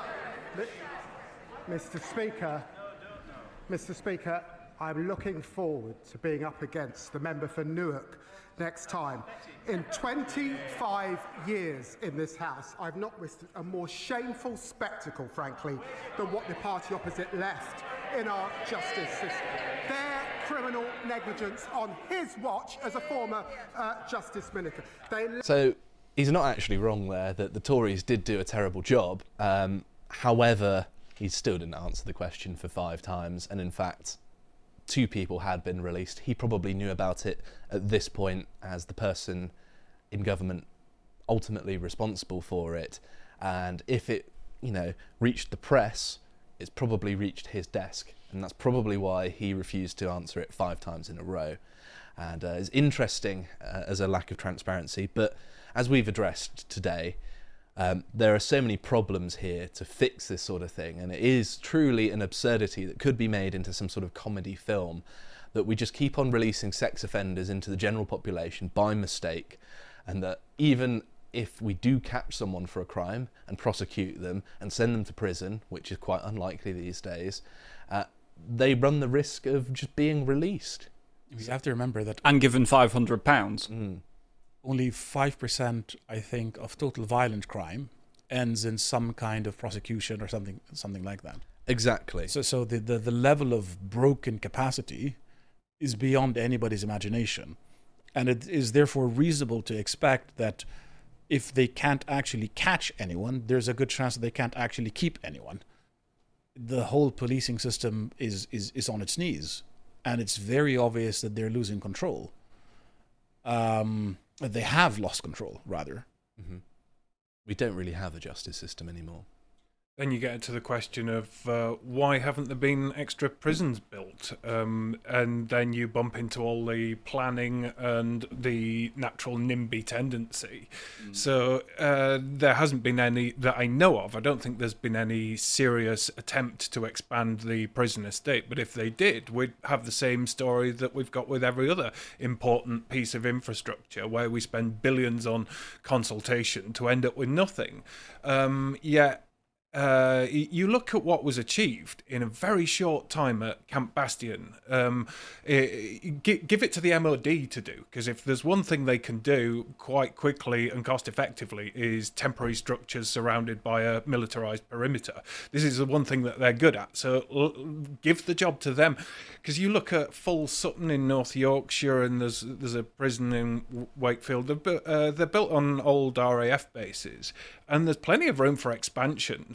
Mister Speaker, Mister Speaker, I'm looking forward to being up against the member for Newark next time. In twenty-five years in this House, I've not witnessed a more shameful spectacle, frankly, than what the party opposite left in our justice system. Their criminal negligence on his watch as a former uh, Justice Minister. They So he's not actually wrong there, that the Tories did do a terrible job. Um, however, he still didn't answer the question for five times, and in fact, two people had been released. He probably knew about it at this point as the person in government ultimately responsible for it. And if it, you know, reached the press, it's probably reached his desk. And that's probably why he refused to answer it five times in a row. And uh, it's interesting uh, as a lack of transparency. But as we've addressed today, Um, there are so many problems here to fix this sort of thing, and it is truly an absurdity that could be made into some sort of comedy film, that we just keep on releasing sex offenders into the general population by mistake, and that even if we do catch someone for a crime and prosecute them and send them to prison, which is quite unlikely these days, uh, they run the risk of just being released. You have to remember that... And given five hundred pounds. Mm. Only five percent, I think, of total violent crime ends in some kind of prosecution or something something like that. Exactly. So so the, the, the level of broken capacity is beyond anybody's imagination. And it is therefore reasonable to expect that if they can't actually catch anyone, there's a good chance that they can't actually keep anyone. The whole policing system is, is, is on its knees. And it's very obvious that they're losing control. Um... They have lost control, rather. Mm-hmm. We don't really have a justice system anymore. Then you get to the question of uh, why haven't there been extra prisons built? Um, and then you bump into all the planning and the natural NIMBY tendency. Mm. So uh, there hasn't been any that I know of. I don't think there's been any serious attempt to expand the prison estate. But if they did, we'd have the same story that we've got with every other important piece of infrastructure, where we spend billions on consultation to end up with nothing. Um, yet, Uh, you look at what was achieved in a very short time at Camp Bastion. Um, it, give it to the M O D to do, because if there's one thing they can do quite quickly and cost effectively is temporary structures surrounded by a militarised perimeter. This is the one thing that they're good at. So l- give the job to them, because you look at Full Sutton in North Yorkshire, and there's there's a prison in Wakefield. They're, bu- uh, they're built on old R A F bases, and there's plenty of room for expansion.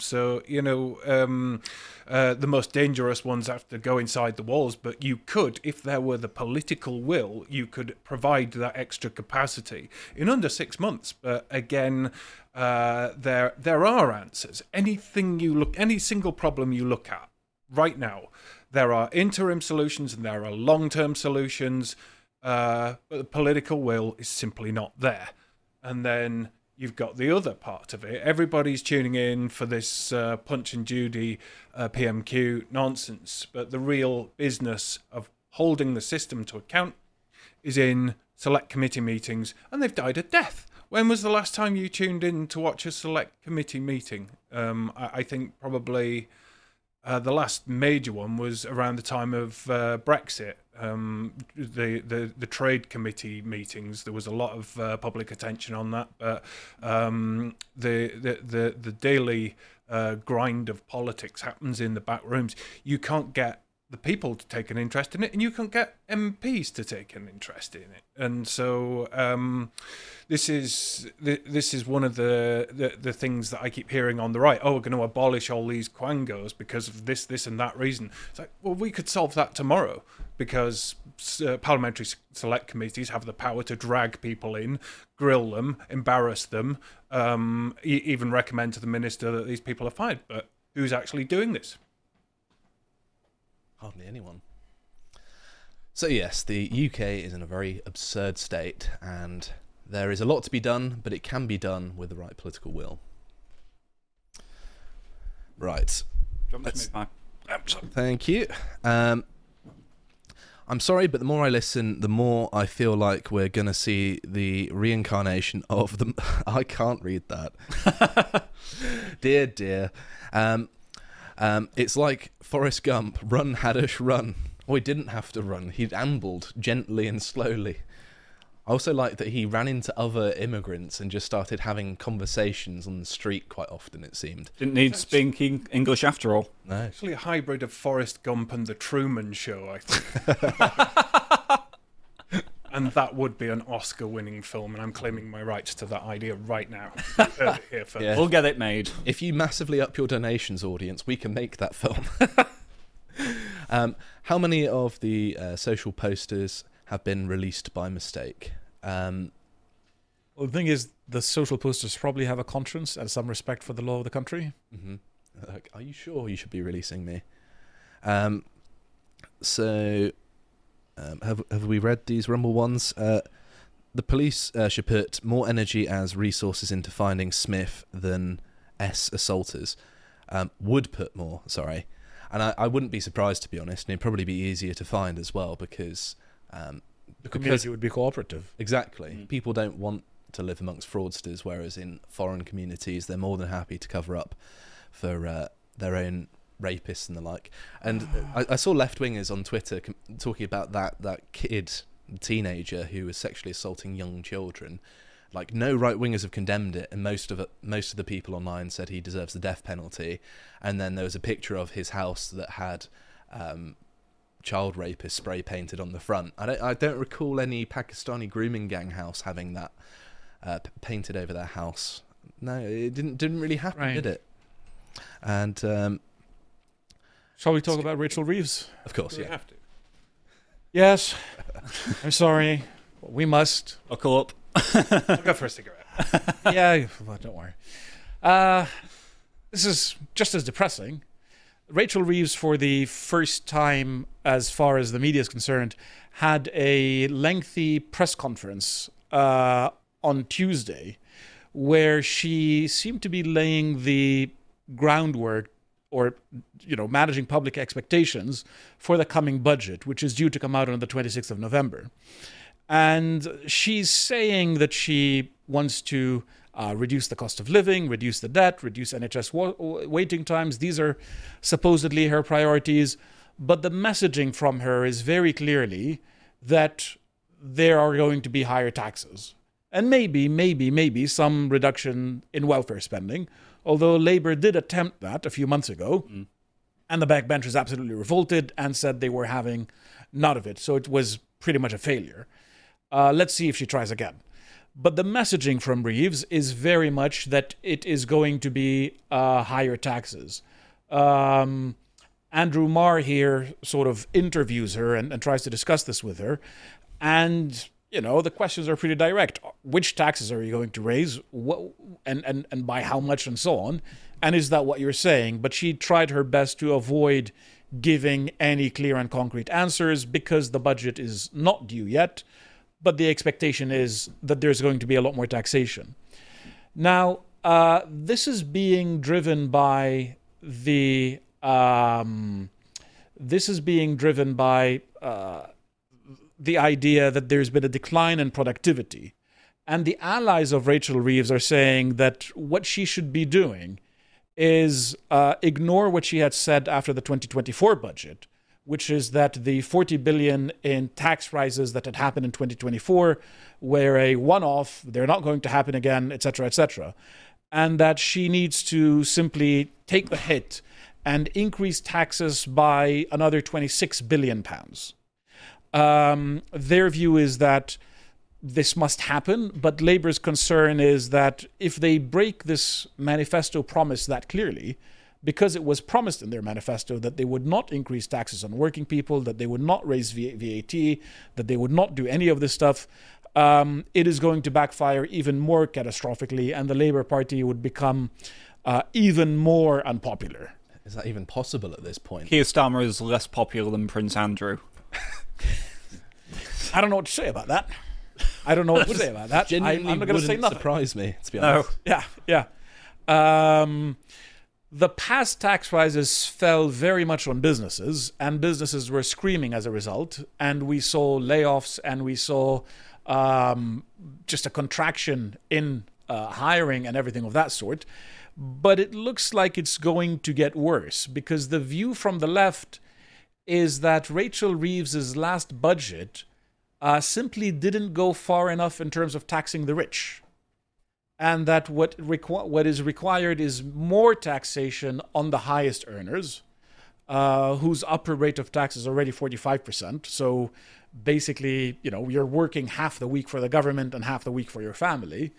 So, you know, um, uh, the most dangerous ones have to go inside the walls, but you could, if there were the political will, you could provide that extra capacity in under six months. But again, uh, there there are answers. Anything you look, any single problem you look at right now, there are interim solutions and there are long-term solutions, uh, but the political will is simply not there. And then you've got the other part of it. Everybody's tuning in for this uh, Punch and Judy uh, P M Q nonsense, but the real business of holding the system to account is in select committee meetings, and they've died a death. When was the last time you tuned in to watch a select committee meeting? Um, I, I think probably uh, the last major one was around the time of uh, Brexit. Um, the, the the trade committee meetings, there was a lot of uh, public attention on that, but um, the, the the the daily uh, grind of politics happens in the back rooms. You can't get the people to take an interest in it, and you can't get M Ps to take an interest in it. And so um, this is this is one of the, the the things that I keep hearing on the right. Oh, we're going to abolish all these quangos because of this, this, and that reason. It's like, well, we could solve that tomorrow, because uh, parliamentary select committees have the power to drag people in, grill them, embarrass them, um, e- even recommend to the minister that these people are fired. But who's actually doing this? Hardly anyone. So yes, the U K is in a very absurd state, and there is a lot to be done, but it can be done with the right political will. Right. Let's, thank you. Um, I'm sorry, but the more I listen, the more I feel like we're going to see the reincarnation of the... I can't read that. Dear, dear. Um... Um, it's like Forrest Gump, run, Haddish, run. Oh, he didn't have to run. He ambled gently and slowly. I also like that he ran into other immigrants and just started having conversations on the street quite often, it seemed. Didn't need speaking English after all. No. Actually a hybrid of Forrest Gump and The Truman Show, I think. And that would be an Oscar-winning film, and I'm claiming my rights to that idea right now. Heard it here first. Yeah. We'll get it made. If you massively up your donations, audience, we can make that film. um, how many of the uh, social posters have been released by mistake? Um, well, the thing is, the social posters probably have a conscience and some respect for the law of the country. Mm-hmm. Like, are you sure you should be releasing me? Um, so... Um, have have we read these Rumble ones? Uh, the police uh, should put more energy as resources into finding Smith than S assaulters. Um, would put more, sorry. And I, I wouldn't be surprised, to be honest. And it'd probably be easier to find as well, because... Um, the community would be cooperative. Exactly. Mm. People don't want to live amongst fraudsters, whereas in foreign communities, they're more than happy to cover up for uh, their own... rapists and the like. And I, I saw left-wingers on Twitter com- talking about that that kid, teenager who was sexually assaulting young children. Like, no right-wingers have condemned it, and most of it, most of the people online said he deserves the death penalty. And then there was a picture of his house that had um, child rapist spray painted on the front. I don't, I don't recall any Pakistani grooming gang house having that uh, p- painted over their house. No, it didn't didn't really happen, right. did it? And um, shall we talk about Rachel Reeves? Of course, we yeah. have to. Yes. I'm sorry. We must. I'll call up. I'll go for a cigarette. Yeah, well, don't worry. Uh, this is just as depressing. Rachel Reeves, for the first time, as far as the media is concerned, had a lengthy press conference uh, on Tuesday where she seemed to be laying the groundwork or, you know, managing public expectations for the coming budget, which is due to come out on the twenty-sixth of November. And she's saying that she wants to uh, reduce the cost of living, reduce the debt, reduce N H S wa- waiting times. These are supposedly her priorities. But the messaging from her is very clearly that there are going to be higher taxes. And maybe, maybe, maybe some reduction in welfare spending. Although Labour did attempt that a few months ago, mm. and the backbenchers absolutely revolted and said they were having none of it. So it was pretty much a failure. Uh, let's see if she tries again. But the messaging from Reeves is very much that it is going to be uh, higher taxes. Um, Andrew Marr here sort of interviews her and, and tries to discuss this with her. And, you know, the questions are pretty direct. Which taxes are you going to raise? What, and, and, and by how much and so on? And is that what you're saying? But she tried her best to avoid giving any clear and concrete answers because the budget is not due yet. But the expectation is that there's going to be a lot more taxation. Now, uh, this is being driven by the um, this is being driven by uh, the idea that there's been a decline in productivity, and the allies of Rachel Reeves are saying that what she should be doing is uh, ignore what she had said after the twenty twenty-four budget, which is that the forty billion dollars in tax rises that had happened in twenty twenty-four were a one-off, they're not going to happen again, et cetera, et cetera. And that she needs to simply take the hit and increase taxes by another twenty-six billion pounds. Um, their view is that this must happen, but Labour's concern is that if they break this manifesto promise that clearly, because it was promised in their manifesto that they would not increase taxes on working people, that they would not raise V A T, that they would not do any of this stuff, um, it is going to backfire even more catastrophically, and the Labour Party would become uh, even more unpopular. Is that even possible at this point? Keir Starmer is less popular than Prince Andrew. I don't know what to say about that. I don't know what to say about that. I, I'm not going to say nothing. Surprise me, to be honest. No. Yeah, yeah. Um, The past tax rises fell very much on businesses, and businesses were screaming as a result. And we saw layoffs, and we saw um, just a contraction in uh, hiring and everything of that sort. But it looks like it's going to get worse, because the view from the left is that Rachel Reeves's last budget uh, simply didn't go far enough in terms of taxing the rich. And that what requ- what is required is more taxation on the highest earners, uh, whose upper rate of tax is already forty-five percent. So basically, you know, you're working half the week for the government and half the week for your family.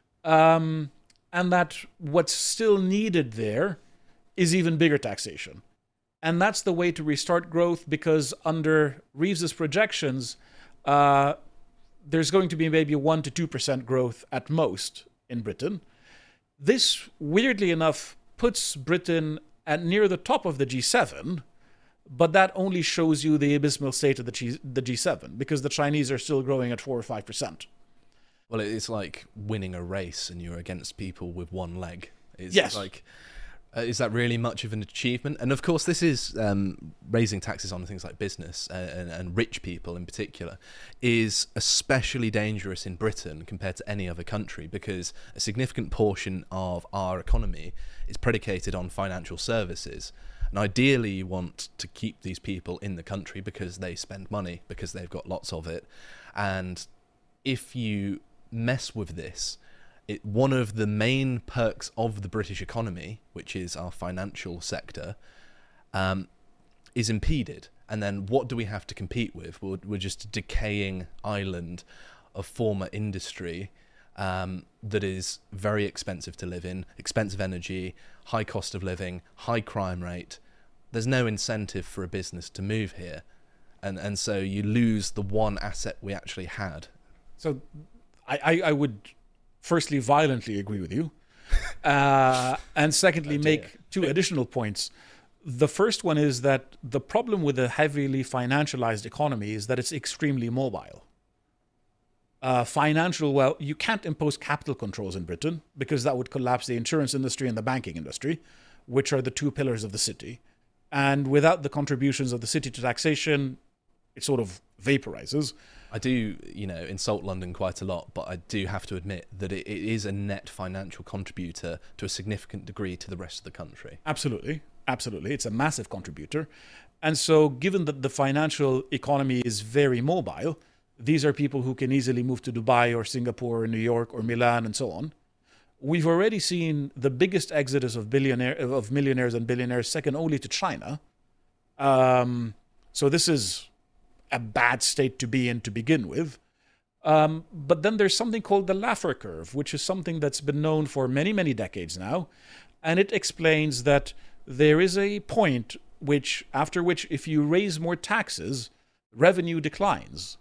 Um, and that what's still needed there is even bigger taxation. And that's the way to restart growth, because under Reeves's projections, uh, there's going to be maybe one to two percent growth at most in Britain. This, weirdly enough, puts Britain at near the top of the G seven, but that only shows you the abysmal state of the, G- the G seven, because the Chinese are still growing at four or five percent. Well, it's like winning a race and you're against people with one leg. It's yes. like, uh, is that really much of an achievement? And of course, this is um, raising taxes on things like business and, and, and rich people in particular is especially dangerous in Britain compared to any other country, because a significant portion of our economy is predicated on financial services. And ideally, you want to keep these people in the country because they spend money, because they've got lots of it. And if you mess with this, It, one of the main perks of the British economy, which is our financial sector, um, is impeded. And then what do we have to compete with? We're, we're just a decaying island of former industry um, that is very expensive to live in, expensive energy, high cost of living, high crime rate. There's no incentive for a business to move here. And, and so you lose the one asset we actually had. So I, I, I would... firstly, violently agree with you. Uh, and secondly, oh make two additional points. The first one is that the problem with a heavily financialized economy is that it's extremely mobile. Uh, financial, well, you can't impose capital controls in Britain because that would collapse the insurance industry and the banking industry, which are the two pillars of the city. And without the contributions of the city to taxation, it sort of vaporizes. I do, you know, insult London quite a lot, but I do have to admit that it, it is a net financial contributor to a significant degree to the rest of the country. Absolutely. Absolutely. It's a massive contributor. And so given that the financial economy is very mobile, these are people who can easily move to Dubai or Singapore or New York or Milan and so on. We've already seen the biggest exodus of billionaire of millionaires and billionaires, second only to China. Um, so this is a bad state to be in to begin with. Um, but then there's something called the Laffer curve, which is something that's been known for many, many decades now. And it explains that there is a point which, after which, if you raise more taxes, revenue declines.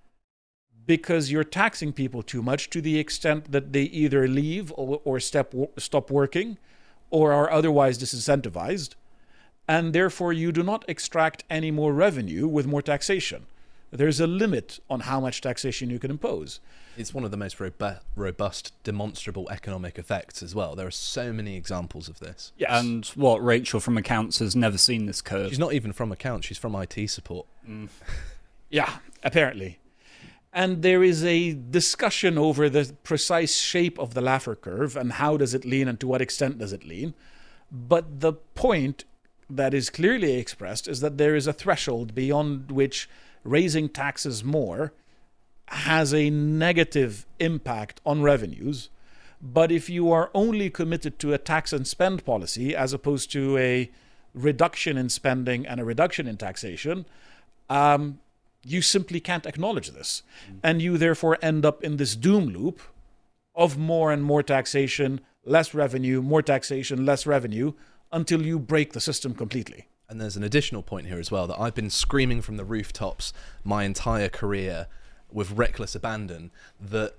Because you're taxing people too much to the extent that they either leave or, or step, stop working or are otherwise disincentivized. And therefore, you do not extract any more revenue with more taxation. There's a limit on how much taxation you can impose. It's one of the most robu- robust, demonstrable economic effects as well. There are so many examples of this. Yes. And what, Rachel from accounts has never seen this curve? She's not even from accounts, she's from I T support. Mm. Yeah, apparently. And there is a discussion over the precise shape of the Laffer curve and how does it lean and to what extent does it lean. But the point that is clearly expressed is that there is a threshold beyond which raising taxes more has a negative impact on revenues. But if you are only committed to a tax and spend policy as opposed to a reduction in spending and a reduction in taxation, um, you simply can't acknowledge this. Mm. And you therefore end up in this doom loop of more and more taxation, less revenue, more taxation, less revenue, until you break the system completely. And there's an additional point here as well that I've been screaming from the rooftops my entire career with reckless abandon, that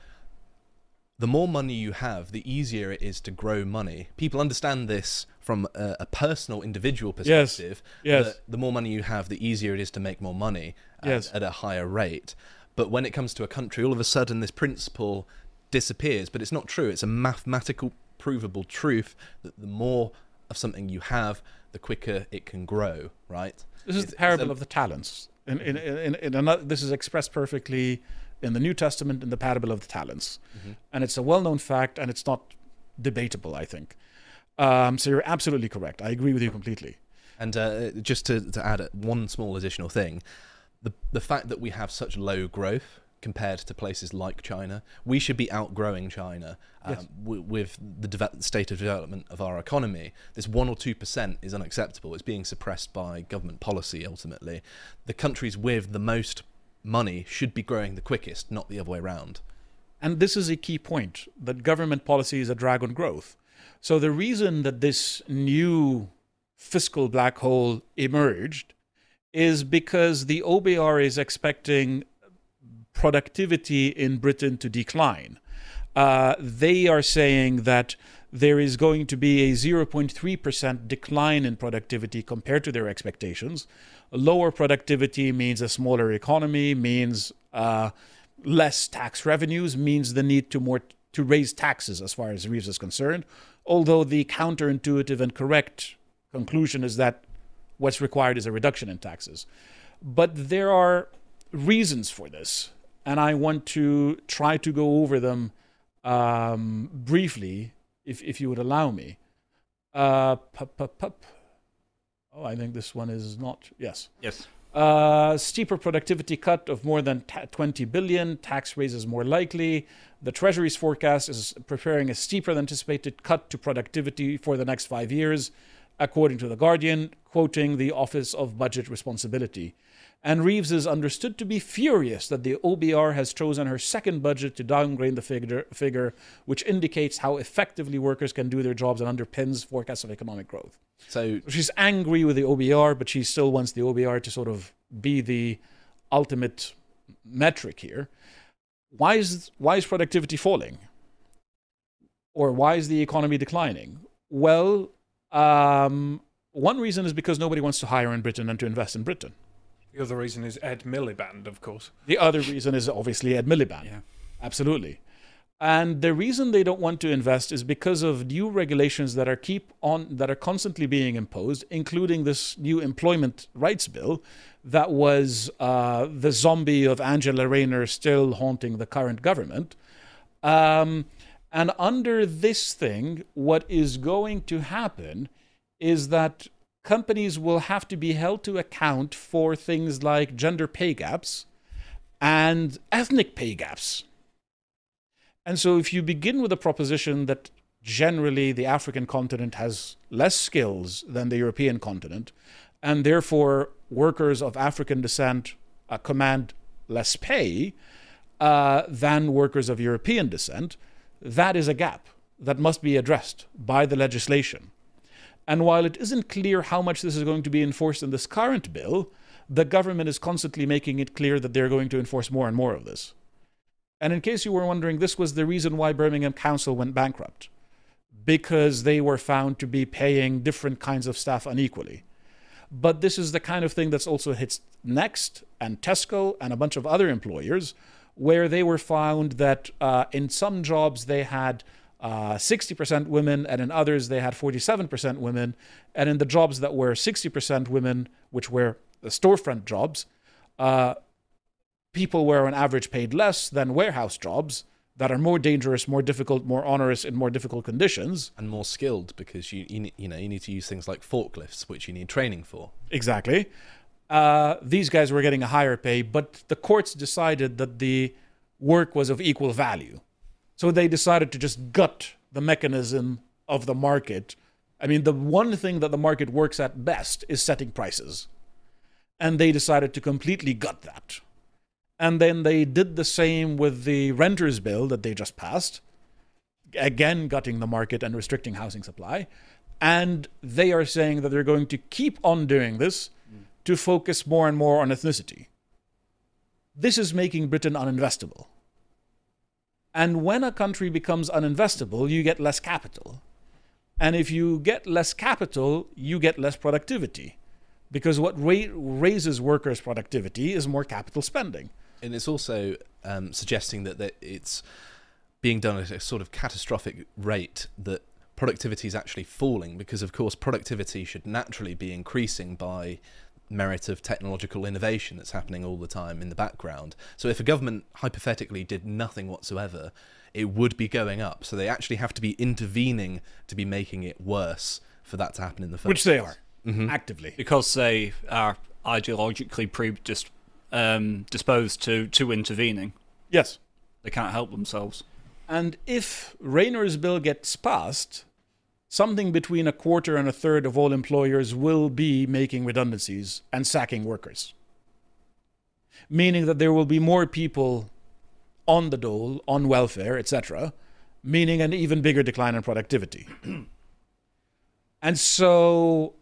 the more money you have, the easier it is to grow money. People understand this from a, a personal, individual perspective. Yes. Yes. That the more money you have, the easier it is to make more money at, yes. at a higher rate. But when it comes to a country, all of a sudden this principle disappears. But it's not true. It's a mathematical, provable truth that the more of something you have, the quicker it can grow, right? This is it's, the parable a, of the talents. In, in, in, in another, this is expressed perfectly in the New Testament in the parable of the talents. Mm-hmm. And it's a well-known fact, and it's not debatable, I think. Um, so you're absolutely correct. I agree with you completely. And uh, just to, to add one small additional thing, the the fact that we have such low growth compared to places like China, we should be outgrowing China um, yes. w- with the de- state of development of our economy. This one or two percent is unacceptable. It's being suppressed by government policy, ultimately. The countries with the most money should be growing the quickest, not the other way around. And this is a key point, that government policy is a drag on growth. So the reason that this new fiscal black hole emerged is because the O B R is expecting productivity in Britain to decline. Uh, they are saying that there is going to be a zero point three percent decline in productivity compared to their expectations. Lower productivity means a smaller economy, means uh, less tax revenues, means the need to more to raise taxes as far as Reeves is concerned. Although the counterintuitive and correct conclusion is that what's required is a reduction in taxes. But there are reasons for this, and I want to try to go over them um, briefly, if if you would allow me. Uh, pup, pup, pup. Oh, I think this one is not. Yes. Yes. Uh, steeper productivity cut of more than twenty billion. Tax raises more likely. The Treasury's forecast is preparing a steeper than anticipated cut to productivity for the next five years, according to The Guardian, quoting the Office of Budget Responsibility. And Reeves is understood to be furious that the O B R has chosen her second budget to downgrade the figure, figure, which indicates how effectively workers can do their jobs and underpins forecasts of economic growth. So she's angry with the O B R, but she still wants the O B R to sort of be the ultimate metric here. Why is why is productivity falling? Or why is the economy declining? Well, um, one reason is because nobody wants to hire in Britain and to invest in Britain. The other reason is Ed Miliband, of course. The other reason is obviously Ed Miliband. Yeah. Absolutely. And the reason they don't want to invest is because of new regulations that are keep on that are constantly being imposed, including this new employment rights bill that was uh, the zombie of Angela Rayner still haunting the current government. Um, and under this thing, what is going to happen is that companies will have to be held to account for things like gender pay gaps and ethnic pay gaps. And so if you begin with a proposition that generally the African continent has less skills than the European continent, and therefore workers of African descent uh, command less pay, uh, than workers of European descent. That is a gap that must be addressed by the legislation. And while it isn't clear how much this is going to be enforced in this current bill, the government is constantly making it clear that they're going to enforce more and more of this. And in case you were wondering, this was the reason why Birmingham Council went bankrupt, because they were found to be paying different kinds of staff unequally. But this is the kind of thing that's also hits Next and Tesco and a bunch of other employers, where they were found that uh, in some jobs they had uh, sixty percent women, and in others they had forty-seven percent women. And in the jobs that were sixty percent women, which were the storefront jobs, uh, people were on average paid less than warehouse jobs that are more dangerous, more difficult, more onerous, in more difficult conditions. And more skilled, because you, you, you know, you need to use things like forklifts, which you need training for. Exactly. Uh, these guys were getting a higher pay, but the courts decided that the work was of equal value. So they decided to just gut the mechanism of the market. I mean, the one thing that the market works at best is setting prices. And they decided to completely gut that. And then they did the same with the renters bill that they just passed, again gutting the market and restricting housing supply. And they are saying that they're going to keep on doing this mm. to focus more and more on ethnicity. This is making Britain uninvestable. And when a country becomes uninvestable, you get less capital. And if you get less capital, you get less productivity. Because what ra- raises workers' productivity is more capital spending. And it's also um, suggesting that, that it's being done at a sort of catastrophic rate, that productivity is actually falling, because, of course, productivity should naturally be increasing by merit of technological innovation that's happening all the time in the background. So if a government hypothetically did nothing whatsoever, it would be going up. So they actually have to be intervening to be making it worse for that to happen in the first Which they place. are, mm-hmm. actively. Because they are ideologically predisposed Um, disposed to, to intervening. Yes. They can't help themselves. And if Rayner's bill gets passed, something between a quarter and a third of all employers will be making redundancies and sacking workers. Meaning that there will be more people on the dole, on welfare, et cetera, meaning an even bigger decline in productivity. And so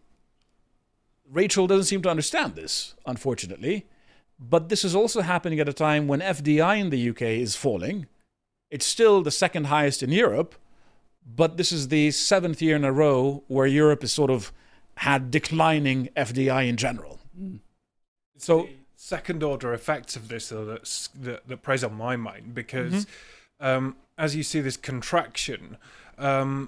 Rachel doesn't seem to understand this, unfortunately. But this is also happening at a time when F D I in the U K is falling. It's still the second highest in Europe, but this is the seventh year in a row where Europe has sort of had declining F D I in general. Mm. So, second order effects of this, though, that's, that, that preys on my mind, because mm-hmm. um, as you see this contraction, um,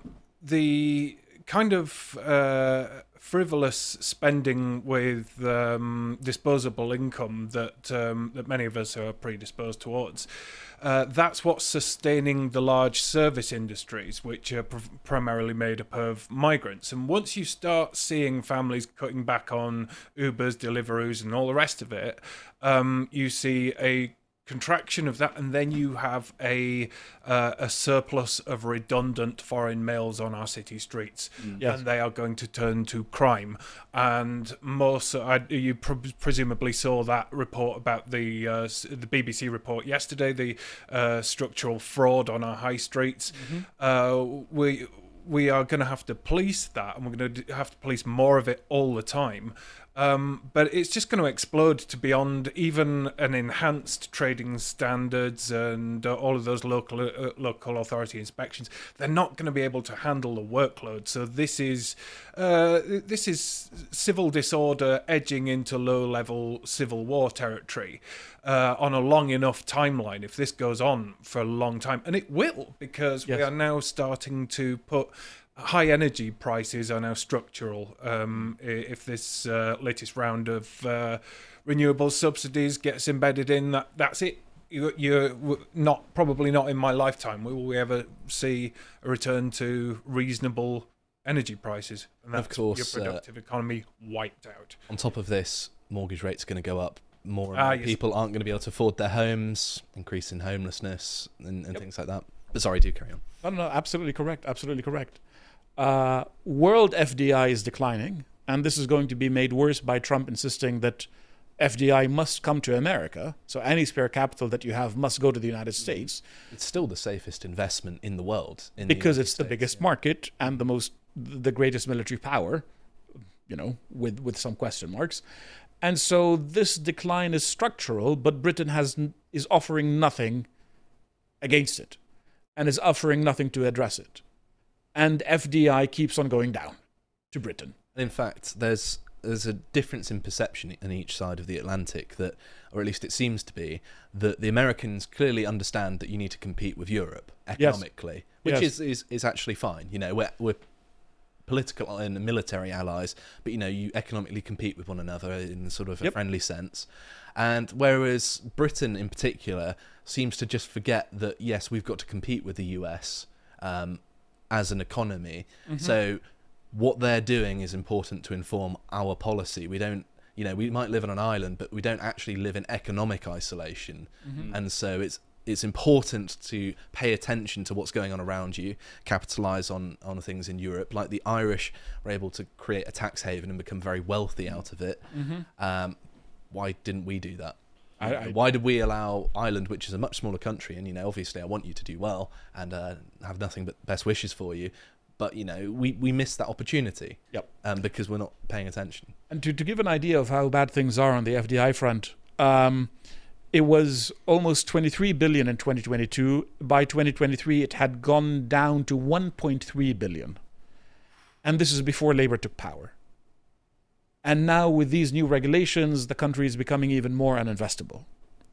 the kind of uh, frivolous spending with um, disposable income that um, that many of us are predisposed towards, uh, that's what's sustaining the large service industries, which are pr- primarily made up of migrants. And once you start seeing families cutting back on Ubers, Deliveroo's, and all the rest of it, um, you see a contraction of that, and then you have a uh, a surplus of redundant foreign males on our city streets, mm. yes. and they are going to turn to crime. And most, uh, you pr- presumably saw that report about the uh, the B B C report yesterday, the uh, structural fraud on our high streets. Mm-hmm. Uh, we we are going to have to police that, and we're going to have to police more of it all the time. Um, but it's just going to explode to beyond even an enhanced trading standards and uh, all of those local uh, local authority inspections. They're not going to be able to handle the workload. So this is uh, this is civil disorder edging into low-level civil war territory uh, on a long enough timeline. If this goes on for a long time, and it will, because yes. we are now starting to put high energy prices are now structural. Um, if this uh, latest round of uh, renewable subsidies gets embedded in, that that's it. You, you're not probably not in my lifetime will we ever see a return to reasonable energy prices, and that's of course, your productive uh, economy wiped out. On top of this, mortgage rates are going to go up. More and ah, more yes. people aren't going to be able to afford their homes, increase in homelessness and, and yep. things like that. But sorry, do carry on. No, no, absolutely correct. Absolutely correct. Uh, world F D I is declining, and this is going to be made worse by Trump insisting that F D I must come to America, so any spare capital that you have must go to the United States. It's still the safest investment in the world. In because the it's States, the biggest yeah. market and the most, the greatest military power, you know, with, with some question marks. And so this decline is structural, but Britain has is offering nothing against it and is offering nothing to address it. And F D I keeps on going down to Britain. In fact, there's there's a difference in perception on each side of the Atlantic that, or at least it seems to be, that the Americans clearly understand that you need to compete with Europe economically, yes. which yes. is, is is actually fine. You know, we're, we're political and military allies, but you know, you economically compete with one another in sort of a yep. friendly sense. And whereas Britain in particular seems to just forget that, yes, we've got to compete with the U S um, as an economy. Mm-hmm. So what they're doing is important to inform our policy. We don't, you know, we might live on an island, but we don't actually live in economic isolation. Mm-hmm. And so it's it's important to pay attention to what's going on around you, capitalise on, on things in Europe. Like the Irish were able to create a tax haven and become very wealthy out of it. Mm-hmm. Um, why didn't we do that? I, I, why did we allow Ireland, which is a much smaller country, and, you know, obviously I want you to do well and uh, have nothing but best wishes for you, but, you know, we, we missed that opportunity yep. um, because we're not paying attention. And to, to give an idea of how bad things are on the F D I front, um, it was almost twenty-three billion in twenty twenty-two. By twenty twenty-three, it had gone down to one point three billion. And this is before Labour took power. And now with these new regulations, the country is becoming even more uninvestable.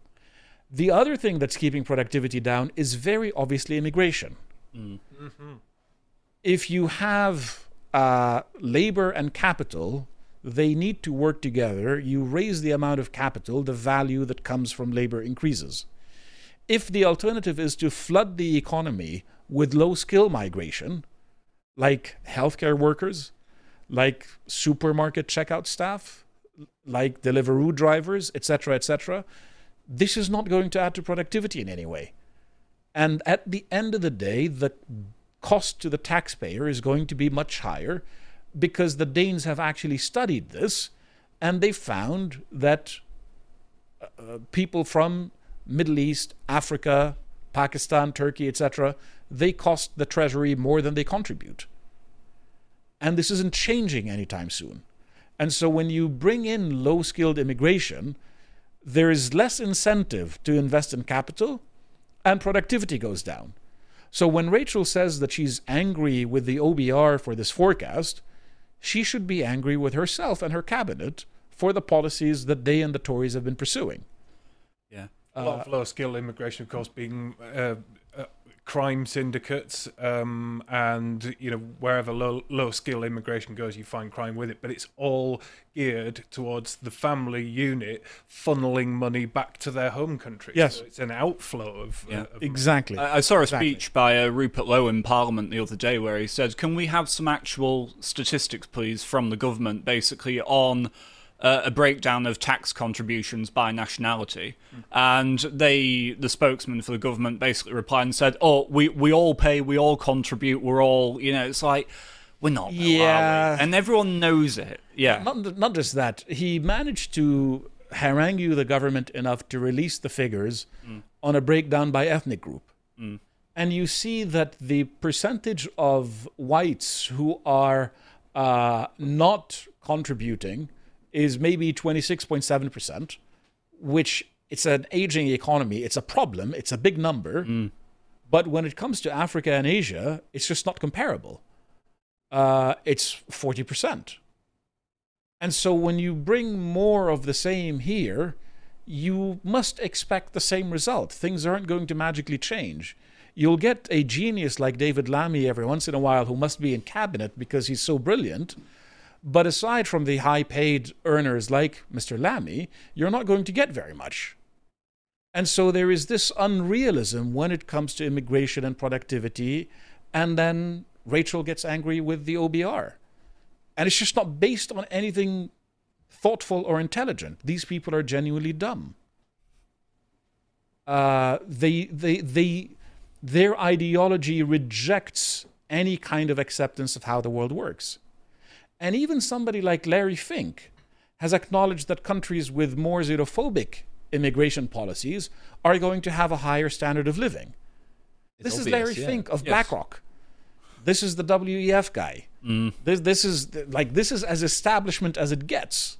The other thing that's keeping productivity down is very obviously immigration. Mm. Mm-hmm. If you have uh, labor and capital, they need to work together. You raise the amount of capital, the value that comes from labor increases. If the alternative is to flood the economy with low-skill migration, like healthcare workers, like supermarket checkout staff, like Deliveroo drivers, et cetera, et cetera, this is not going to add to productivity in any way. And at the end of the day, the cost to the taxpayer is going to be much higher because the Danes have actually studied this and they found that uh, people from Middle East, Africa, Pakistan, Turkey, et cetera, they cost the treasury more than they contribute. And this isn't changing anytime soon. And so when you bring in low-skilled immigration, there is less incentive to invest in capital and productivity goes down. So when Rachel says that she's angry with the O B R for this forecast, she should be angry with herself and her cabinet for the policies that they and the Tories have been pursuing. Yeah. A lot uh, of low-skilled immigration, of course, being uh, uh, crime syndicates, um, and, you know, wherever low, low-skill immigration goes, you find crime with it. But it's all geared towards the family unit funneling money back to their home country. Yes. So it's an outflow of... Yeah. Uh, of exactly. I, I saw a exactly. speech by uh, Rupert Lowe in Parliament the other day where he said, can we have some actual statistics, please, from the government, basically on... Uh, a breakdown of tax contributions by nationality, mm. and they, the spokesman for the government, basically replied and said, "Oh, we, we all pay, we all contribute, we're all, you know." It's like we're not, though, yeah, are we? And everyone knows it. Yeah, not not just that. He managed to harangue the government enough to release the figures mm. on a breakdown by ethnic group, mm. and you see that the percentage of whites who are uh, not contributing is maybe twenty-six point seven percent, which it's an aging economy. It's a problem. It's a big number. Mm. But when it comes to Africa and Asia, it's just not comparable. Uh, it's forty percent. And so when you bring more of the same here, you must expect the same result. Things aren't going to magically change. You'll get a genius like David Lammy every once in a while who must be in cabinet because he's so brilliant. But aside from the high-paid earners like Mister Lammy, you're not going to get very much. And so there is this unrealism when it comes to immigration and productivity, and then Rachel gets angry with the O B R. And it's just not based on anything thoughtful or intelligent. These people are genuinely dumb. Uh, they, they, they, their ideology rejects any kind of acceptance of how the world works. And even somebody like Larry Fink has acknowledged that countries with more xenophobic immigration policies are going to have a higher standard of living. It's this obvious, is Larry yeah. Fink of Yes. BlackRock. This is the W E F guy. Mm. This, this is like this is as establishment as it gets.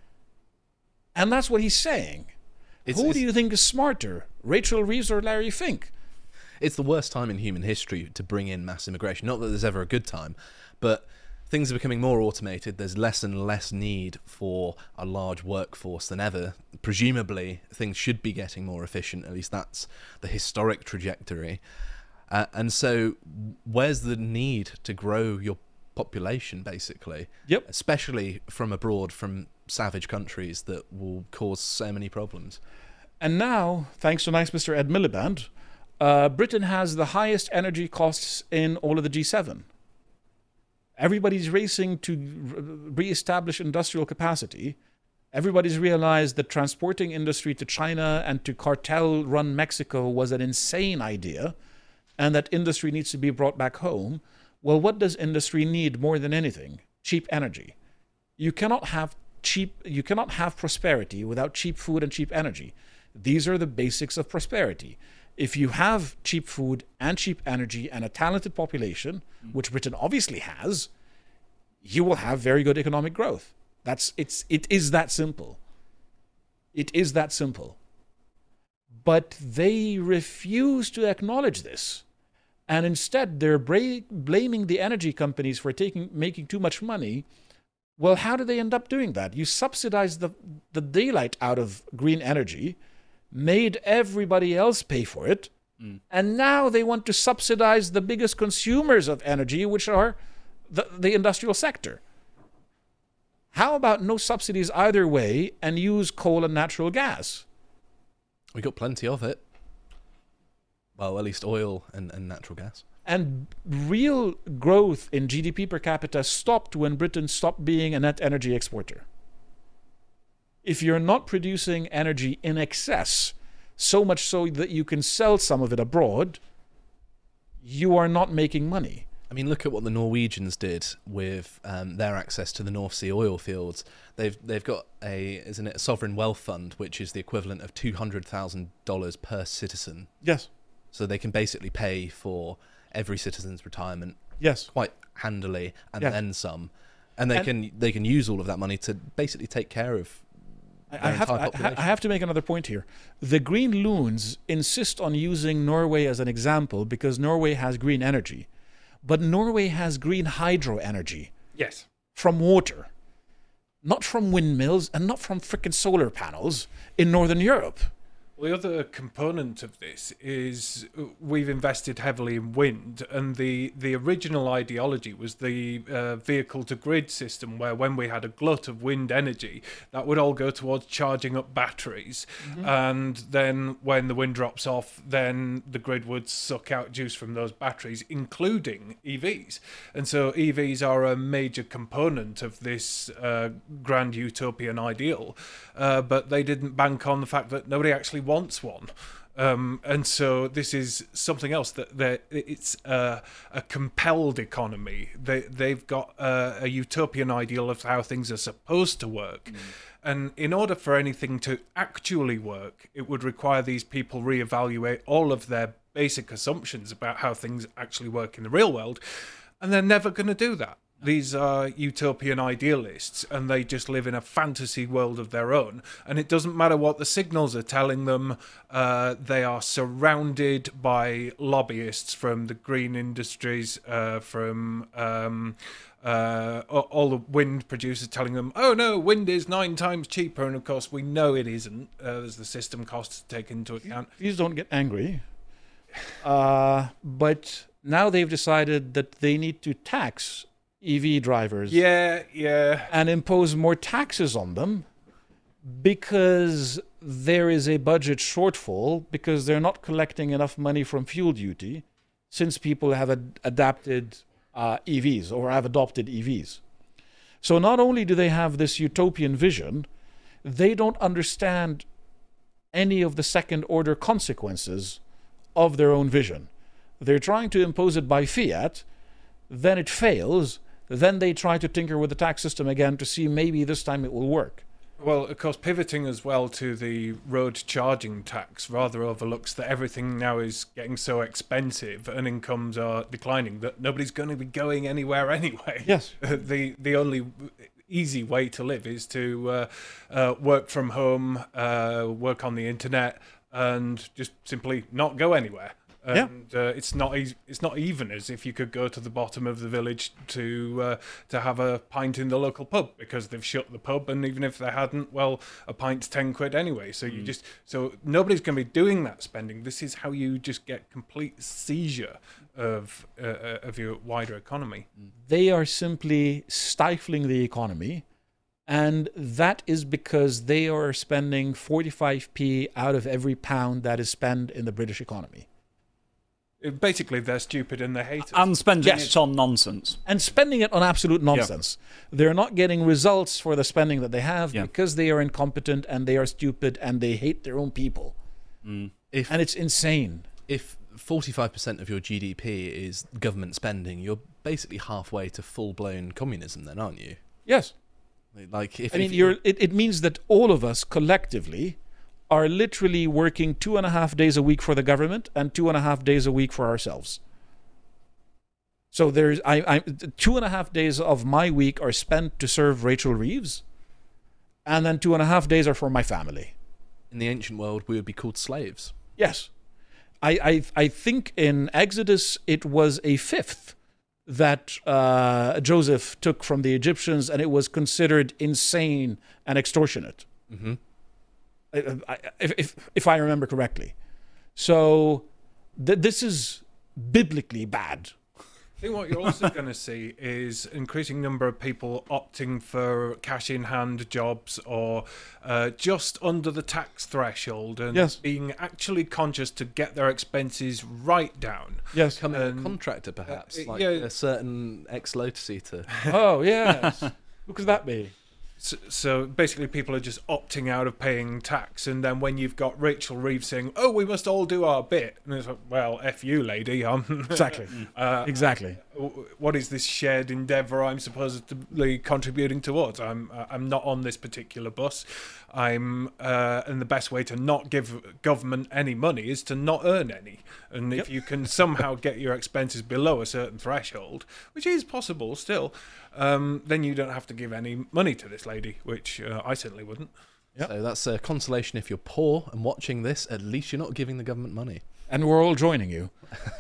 And that's what he's saying. It's- Who it's- do you think is smarter, Rachel Reeves or Larry Fink? It's the worst time in human history to bring in mass immigration. Not that there's ever a good time, but things are becoming more automated. There's less and less need for a large workforce than ever. Presumably, things should be getting more efficient. At least that's the historic trajectory. Uh, and so, where's the need to grow your population, basically? Yep. Especially from abroad, from savage countries that will cause so many problems. And now, thanks to nice Mister Ed Miliband, uh, Britain has the highest energy costs in all of the G seven. Everybody's racing to re- re-establish industrial capacity. Everybody's realized that transporting industry to China and to cartel-run Mexico was an insane idea, and that industry needs to be brought back home. Well, what does industry need more than anything? Cheap energy. You cannot have cheap, you cannot have prosperity without cheap food and cheap energy. These are the basics of prosperity. If you have cheap food and cheap energy and a talented population, which Britain obviously has, you will have very good economic growth. That's it's it is that simple. It is that simple. But they refuse to acknowledge this. And instead they're bra- blaming the energy companies for taking making too much money. Well, how do they end up doing that? You subsidize the the daylight out of green energy, made everybody else pay for it, mm. and now they want to subsidize the biggest consumers of energy, which are the, the industrial sector. How about no subsidies either way and use coal and natural gas? We got plenty of it. Well, at least oil and, and natural gas. And real growth in G D P per capita stopped when Britain stopped being a net energy exporter. If you're not producing energy in excess, so much so that you can sell some of it abroad, you are not making money. I mean, look at what the Norwegians did with um, their access to the North Sea oil fields. They've they've got a isn't it a sovereign wealth fund, which is the equivalent of two hundred thousand dollars per citizen. Yes. So they can basically pay for every citizen's retirement. Yes. Quite handily, and yes. then some, and they and can they can use all of that money to basically take care of. I have, I, I have to make another point here. The Green Loons insist on using Norway as an example because Norway has green energy. But Norway has green hydro energy. Yes. From water. Not from windmills and not from frickin' solar panels in Northern Europe. Well, the other component of this is we've invested heavily in wind, and the, the original ideology was the uh, vehicle-to-grid system, where when we had a glut of wind energy, that would all go towards charging up batteries, mm-hmm. and then when the wind drops off, then the grid would suck out juice from those batteries, including E Vs. And so E Vs are a major component of this uh, grand utopian ideal, uh, but they didn't bank on the fact that nobody actually wants one, um, and so this is something else that it's uh, a compelled economy. They they've got uh, a utopian ideal of how things are supposed to work, mm. and in order for anything to actually work, it would require these people reevaluate all of their basic assumptions about how things actually work in the real world, and they're never going to do that. These are utopian idealists, and they just live in a fantasy world of their own. And it doesn't matter what the signals are telling them. Uh, they are surrounded by lobbyists from the green industries, uh, from um, uh, all the wind producers telling them, oh no, wind is nine times cheaper. And of course, we know it isn't. Uh, there's the system costs to take into account. Please don't get angry. Uh, but now they've decided that they need to tax E V drivers. Yeah, yeah. And impose more taxes on them because there is a budget shortfall, because they're not collecting enough money from fuel duty since people have ad- adapted uh, E Vs or have adopted E Vs. So not only do they have this utopian vision, they don't understand any of the second order consequences of their own vision. They're trying to impose it by fiat, then it fails. Then they try to tinker with the tax system again to see maybe this time it will work. Well, of course, pivoting as well to the road charging tax rather overlooks that everything now is getting so expensive and incomes are declining that nobody's going to be going anywhere anyway. Yes. the the only easy way to live is to uh, uh, work from home, uh, work on the internet, and just simply not go anywhere. And yeah. uh, it's not e- it's not even as if you could go to the bottom of the village to uh, to have a pint in the local pub because they've shut the pub, and even if they hadn't, well, a pint's ten quid anyway. So you mm. just so nobody's going to be doing that spending. This is how you just get complete seizure of uh, of your wider economy. They are simply stifling the economy, and that is because they are spending forty-five p out of every pound that is spent in the British economy. Basically, they're stupid and they hate it. And spending yes. it on nonsense. And spending it on absolute nonsense. Yeah. They're not getting results for the spending that they have yeah. because they are incompetent and they are stupid and they hate their own people. Mm. If, and it's insane. If forty-five percent of your G D P is government spending, you're basically halfway to full-blown communism then, aren't you? Yes. Like, if, I mean, if you're, it, it means that all of us collectively are literally working two and a half days a week for the government and two and a half days a week for ourselves. So there's I, I two and a half days of my week are spent to serve Rachel Reeves, and then two and a half days are for my family. In the ancient world, we would be called slaves. Yes. I I, I think in Exodus it was a fifth that uh, Joseph took from the Egyptians, and it was considered insane and extortionate. Mm-hmm. If, if if I remember correctly. So th- this is biblically bad. I think what you're also going to see is increasing number of people opting for cash in hand jobs or uh, just under the tax threshold and yes. being actually conscious to get their expenses right down. Yes, becoming um, a contractor perhaps, uh, like yeah. a certain ex-Lotus eater. Oh yes, who could that be? So, so basically people are just opting out of paying tax, and then when you've got Rachel Reeves saying, oh, we must all do our bit, and it's like, well, F you, lady. Um, exactly. uh, exactly. What is this shared endeavour I'm supposedly contributing towards? I'm I'm not on this particular bus. I'm uh, and the best way to not give government any money is to not earn any. And if yep. you can somehow get your expenses below a certain threshold, which is possible still, um, then you don't have to give any money to this lady, which uh, I certainly wouldn't. Yep. So that's a consolation if you're poor and watching this. At least you're not giving the government money. And we're all joining you.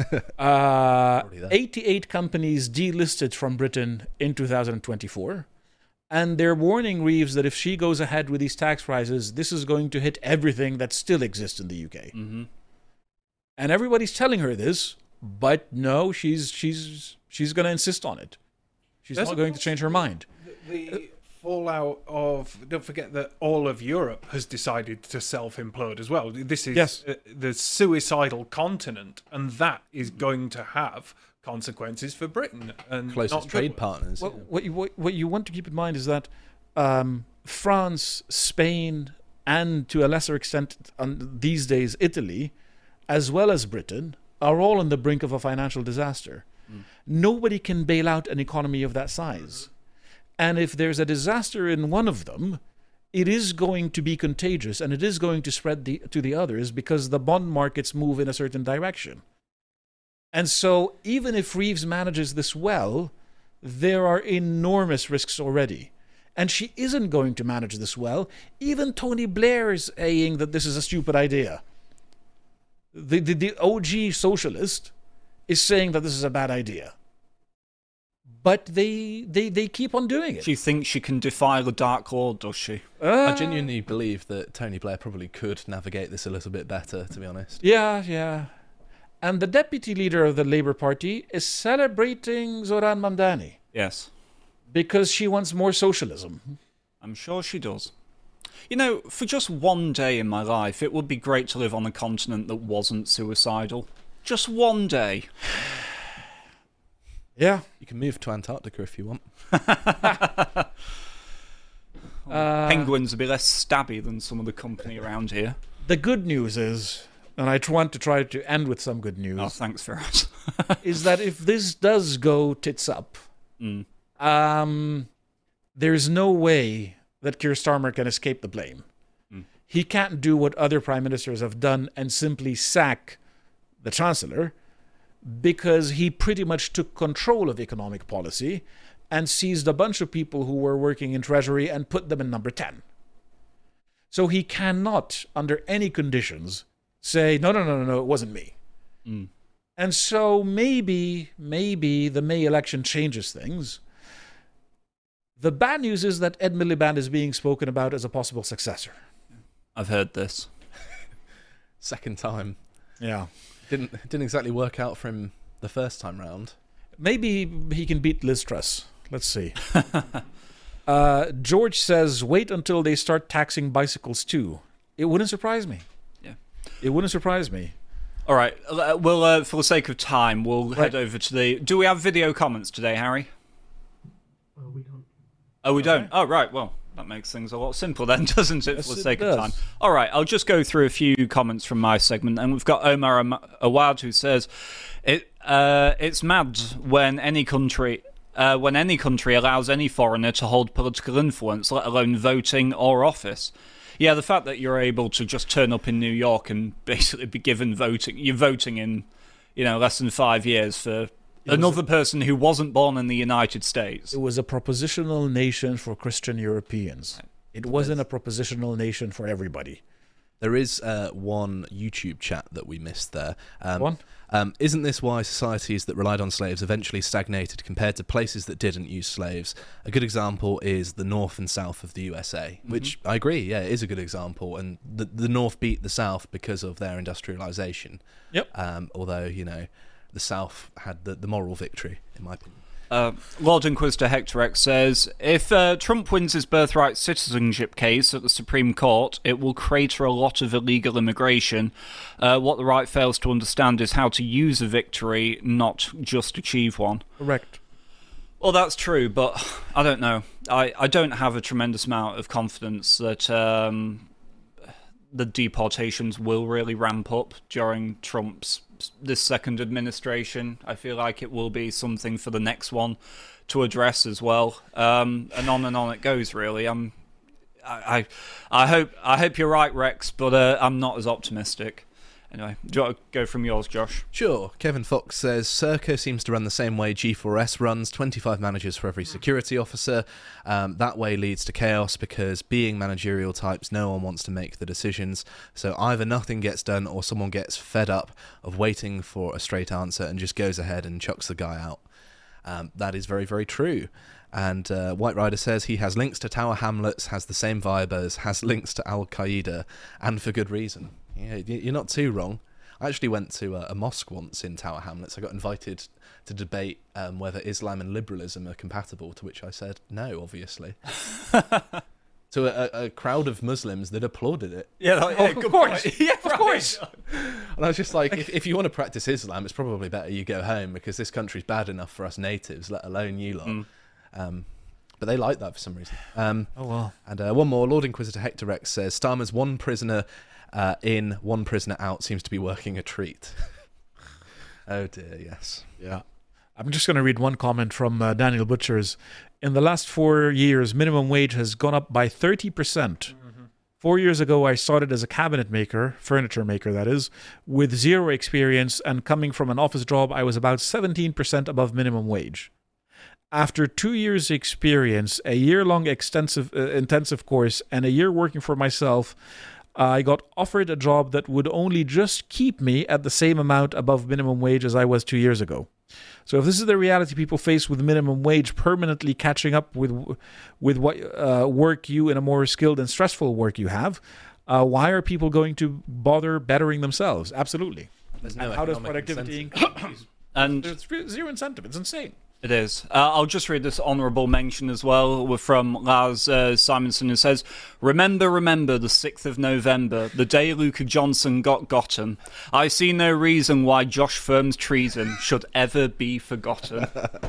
uh, eighty-eight companies delisted from Britain in two thousand twenty-four. And they're warning Reeves that if she goes ahead with these tax rises, this is going to hit everything that still exists in the U K. Mm-hmm. And everybody's telling her this, but no, she's she's she's going to insist on it. She's There's not going to change her mind. The, the fallout of, don't forget that all of Europe has decided to self-implode as well. This is yes. uh, the suicidal continent, and that is going to have consequences for Britain and closest trade partners. Well, yeah. what, you, what, what you want to keep in mind is that um, France, Spain, and to a lesser extent um, these days Italy, as well as Britain, are all on the brink of a financial disaster. Mm. Nobody can bail out an economy of that size. And if there's a disaster in one of them, it is going to be contagious and it is going to spread the, to the others because the bond markets move in a certain direction. And so even if Reeves manages this well, there are enormous risks already. And she isn't going to manage this well. Even Tony Blair is saying that this is a stupid idea. The, the, the O G socialist is saying that this is a bad idea. But they, they, they keep on doing it. She thinks she can defy the Dark Lord, does she? Uh, I genuinely believe that Tony Blair probably could navigate this a little bit better, to be honest. Yeah, yeah. And the deputy leader of the Labour Party is celebrating Zoran Mamdani. Yes. Because she wants more socialism. I'm sure she does. You know, for just one day in my life, it would be great to live on a continent that wasn't suicidal. Just one day. Yeah. You can move to Antarctica if you want. uh, Penguins would be less stabby than some of the company around here. The good news is, and I want to try to end with some good news. Oh, thanks, Ferraz. is that if this does go tits up, mm. um, there's no way that Keir Starmer can escape the blame. Mm. He can't do what other prime ministers have done and simply sack the Chancellor, because he pretty much took control of economic policy and seized a bunch of people who were working in Treasury and put them in number ten. So he cannot, under any conditions, say, no, no, no, no, no, it wasn't me. Mm. And so maybe, maybe the May election changes things. The bad news is that Ed Miliband is being spoken about as a possible successor. I've heard this. Second time. Yeah. Didn't didn't exactly work out for him the first time round. Maybe he can beat Liz Truss. Let's see. uh, George says, wait until they start taxing bicycles too. It wouldn't surprise me. Yeah. It wouldn't surprise me. All right. Well, uh, for the sake of time, we'll right. head over to the... Do we have video comments today, Harry? Oh, we don't. Oh, we okay. don't? Oh, right. Well, that makes things a lot simpler then, doesn't it, yes, for the it sake does. of time? All right. I'll just go through a few comments from my segment. And we've got Omar Awad, who says, it uh, it's mad when any country... Uh, when any country allows any foreigner to hold political influence, let alone voting or office. Yeah, the fact that you're able to just turn up in New York and basically be given voting, you're voting in, you know, less than five years for it another a, person who wasn't born in the United States. It was a propositional nation for Christian Europeans. It wasn't a propositional nation for everybody. There is uh, one YouTube chat that we missed there. Um, one? Um, isn't this why societies that relied on slaves eventually stagnated compared to places that didn't use slaves? A good example is the North and South of the U S A, mm-hmm. which I agree, yeah, it is a good example. And the, the North beat the South because of their industrialization. Yep. Um, although, you know, the South had the, the moral victory, in my opinion. Uh, Lord Inquisitor Hector X says, if uh, Trump wins his birthright citizenship case at the Supreme Court, it will crater a lot of illegal immigration. Uh, what the right fails to understand is how to use a victory, not just achieve one. Correct. Well, that's true, but I don't know. I, I don't have a tremendous amount of confidence that um, the deportations will really ramp up during Trump's this second administration. I feel like it will be something for the next one to address as well, um, and on and on it goes. Really, I'm. I, I, I hope. I hope you're right, Rex, but uh, I'm not as optimistic. Anyway, do you want to go from yours, Josh? Sure. Kevin Fox says, Serco seems to run the same way G four S runs, twenty-five managers for every security officer. Um, that way leads to chaos because being managerial types, no one wants to make the decisions. So either nothing gets done or someone gets fed up of waiting for a straight answer and just goes ahead and chucks the guy out. Um, that is very, very true. And uh, White Rider says he has links to Tower Hamlets, has the same vibe as, has links to Al-Qaeda, and for good reason. Yeah, you're not too wrong. I actually went to a, a mosque once in Tower Hamlets. I got invited to debate um, whether Islam and liberalism are compatible, to which I said no, obviously. To a, a crowd of Muslims that applauded it. Yeah, like, yeah oh, of course. yeah, of right. course. And I was just like, if, if you want to practice Islam, it's probably better you go home because this country's bad enough for us natives, let alone you lot. Mm. Um, but they like that for some reason. Um, oh, well. And uh, one more, Lord Inquisitor Hector Rex says, Starmer's one prisoner uh, in, one prisoner out seems to be working a treat. Oh dear, yes. Yeah. I'm just going to read one comment from uh, Daniel Butchers. In the last four years, minimum wage has gone up by thirty percent. Mm-hmm. Four years ago, I started as a cabinet maker, furniture maker that is, with zero experience, and coming from an office job, I was about seventeen percent above minimum wage. After two years' experience, a year-long extensive, uh, intensive course, and a year working for myself, I got offered a job that would only just keep me at the same amount above minimum wage as I was two years ago. So if this is the reality people face with minimum wage permanently catching up with with what uh, work you in a more skilled and stressful work you have, uh, why are people going to bother bettering themselves? Absolutely. There's no and how does productivity increase? And there's zero incentive. It's insane. It is. Uh, I'll just read this honourable mention as well from Lars uh, Simonson, who says, Remember, remember the sixth of November, the day Luca Johnson got gotten. I see no reason why Josh Firm's treason should ever be forgotten.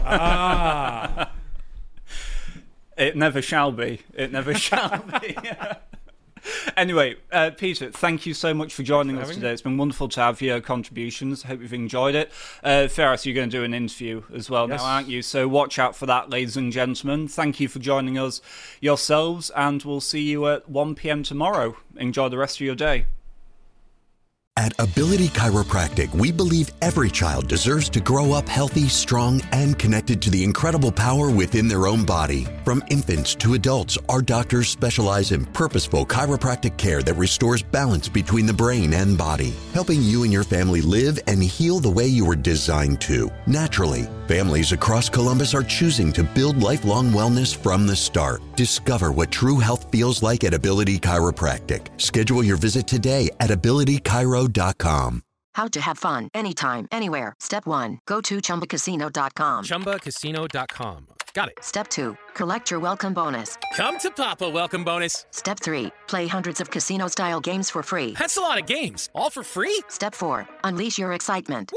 Ah. It never shall be. It never shall be. Anyway, uh, Peter, thank you so much for joining for us having today. me. It's been wonderful to have your contributions. Hope you've enjoyed it. Uh, Ferris, you're going to do an interview as well Yes. now, aren't you? So watch out for that, ladies and gentlemen. Thank you for joining us yourselves, and we'll see you at one p.m. tomorrow. Enjoy the rest of your day. At Ability Chiropractic, we believe every child deserves to grow up healthy, strong, and connected to the incredible power within their own body. From infants to adults, our doctors specialize in purposeful chiropractic care that restores balance between the brain and body, helping you and your family live and heal the way you were designed to, naturally. Families across Columbus are choosing to build lifelong wellness from the start. Discover what true health feels like at Ability Chiropractic. Schedule your visit today at ability chiro dot com. How to have fun anytime, anywhere. Step one, go to chumba casino dot com. chumba casino dot com. Got it. Step two, collect your welcome bonus. Come to Papa welcome bonus. Step three, play hundreds of casino-style games for free. That's a lot of games. All for free? Step four, unleash your excitement.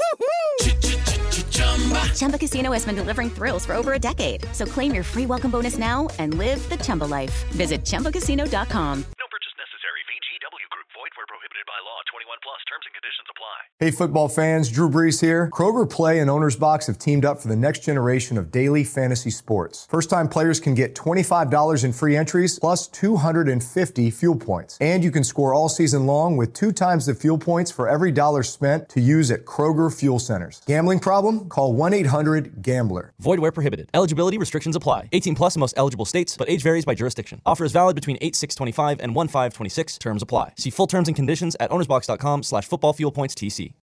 Chumba Casino has been delivering thrills for over a decade. So claim your free welcome bonus now and live the Chumba life. Visit chumba casino dot com. No purchase necessary. V G W Group. Void where prohibited by law. twenty-one plus. Terms and conditions apply. Hey football fans, Drew Brees here. Kroger Play and Owner's Box have teamed up for the next generation of daily fantasy sports. First-time players can get twenty-five dollars in free entries plus two hundred fifty fuel points. And you can score all season long with two times the fuel points for every dollar spent to use at Kroger Fuel Centers. Gambling problem? Call one eight hundred gambler. Void where prohibited. Eligibility restrictions apply. eighteen plus in most eligible states, but age varies by jurisdiction. Offer is valid between eight six twenty-five and one five twenty-six. Terms apply. See full terms and conditions at ownersbox dot com slash football fuel points T C.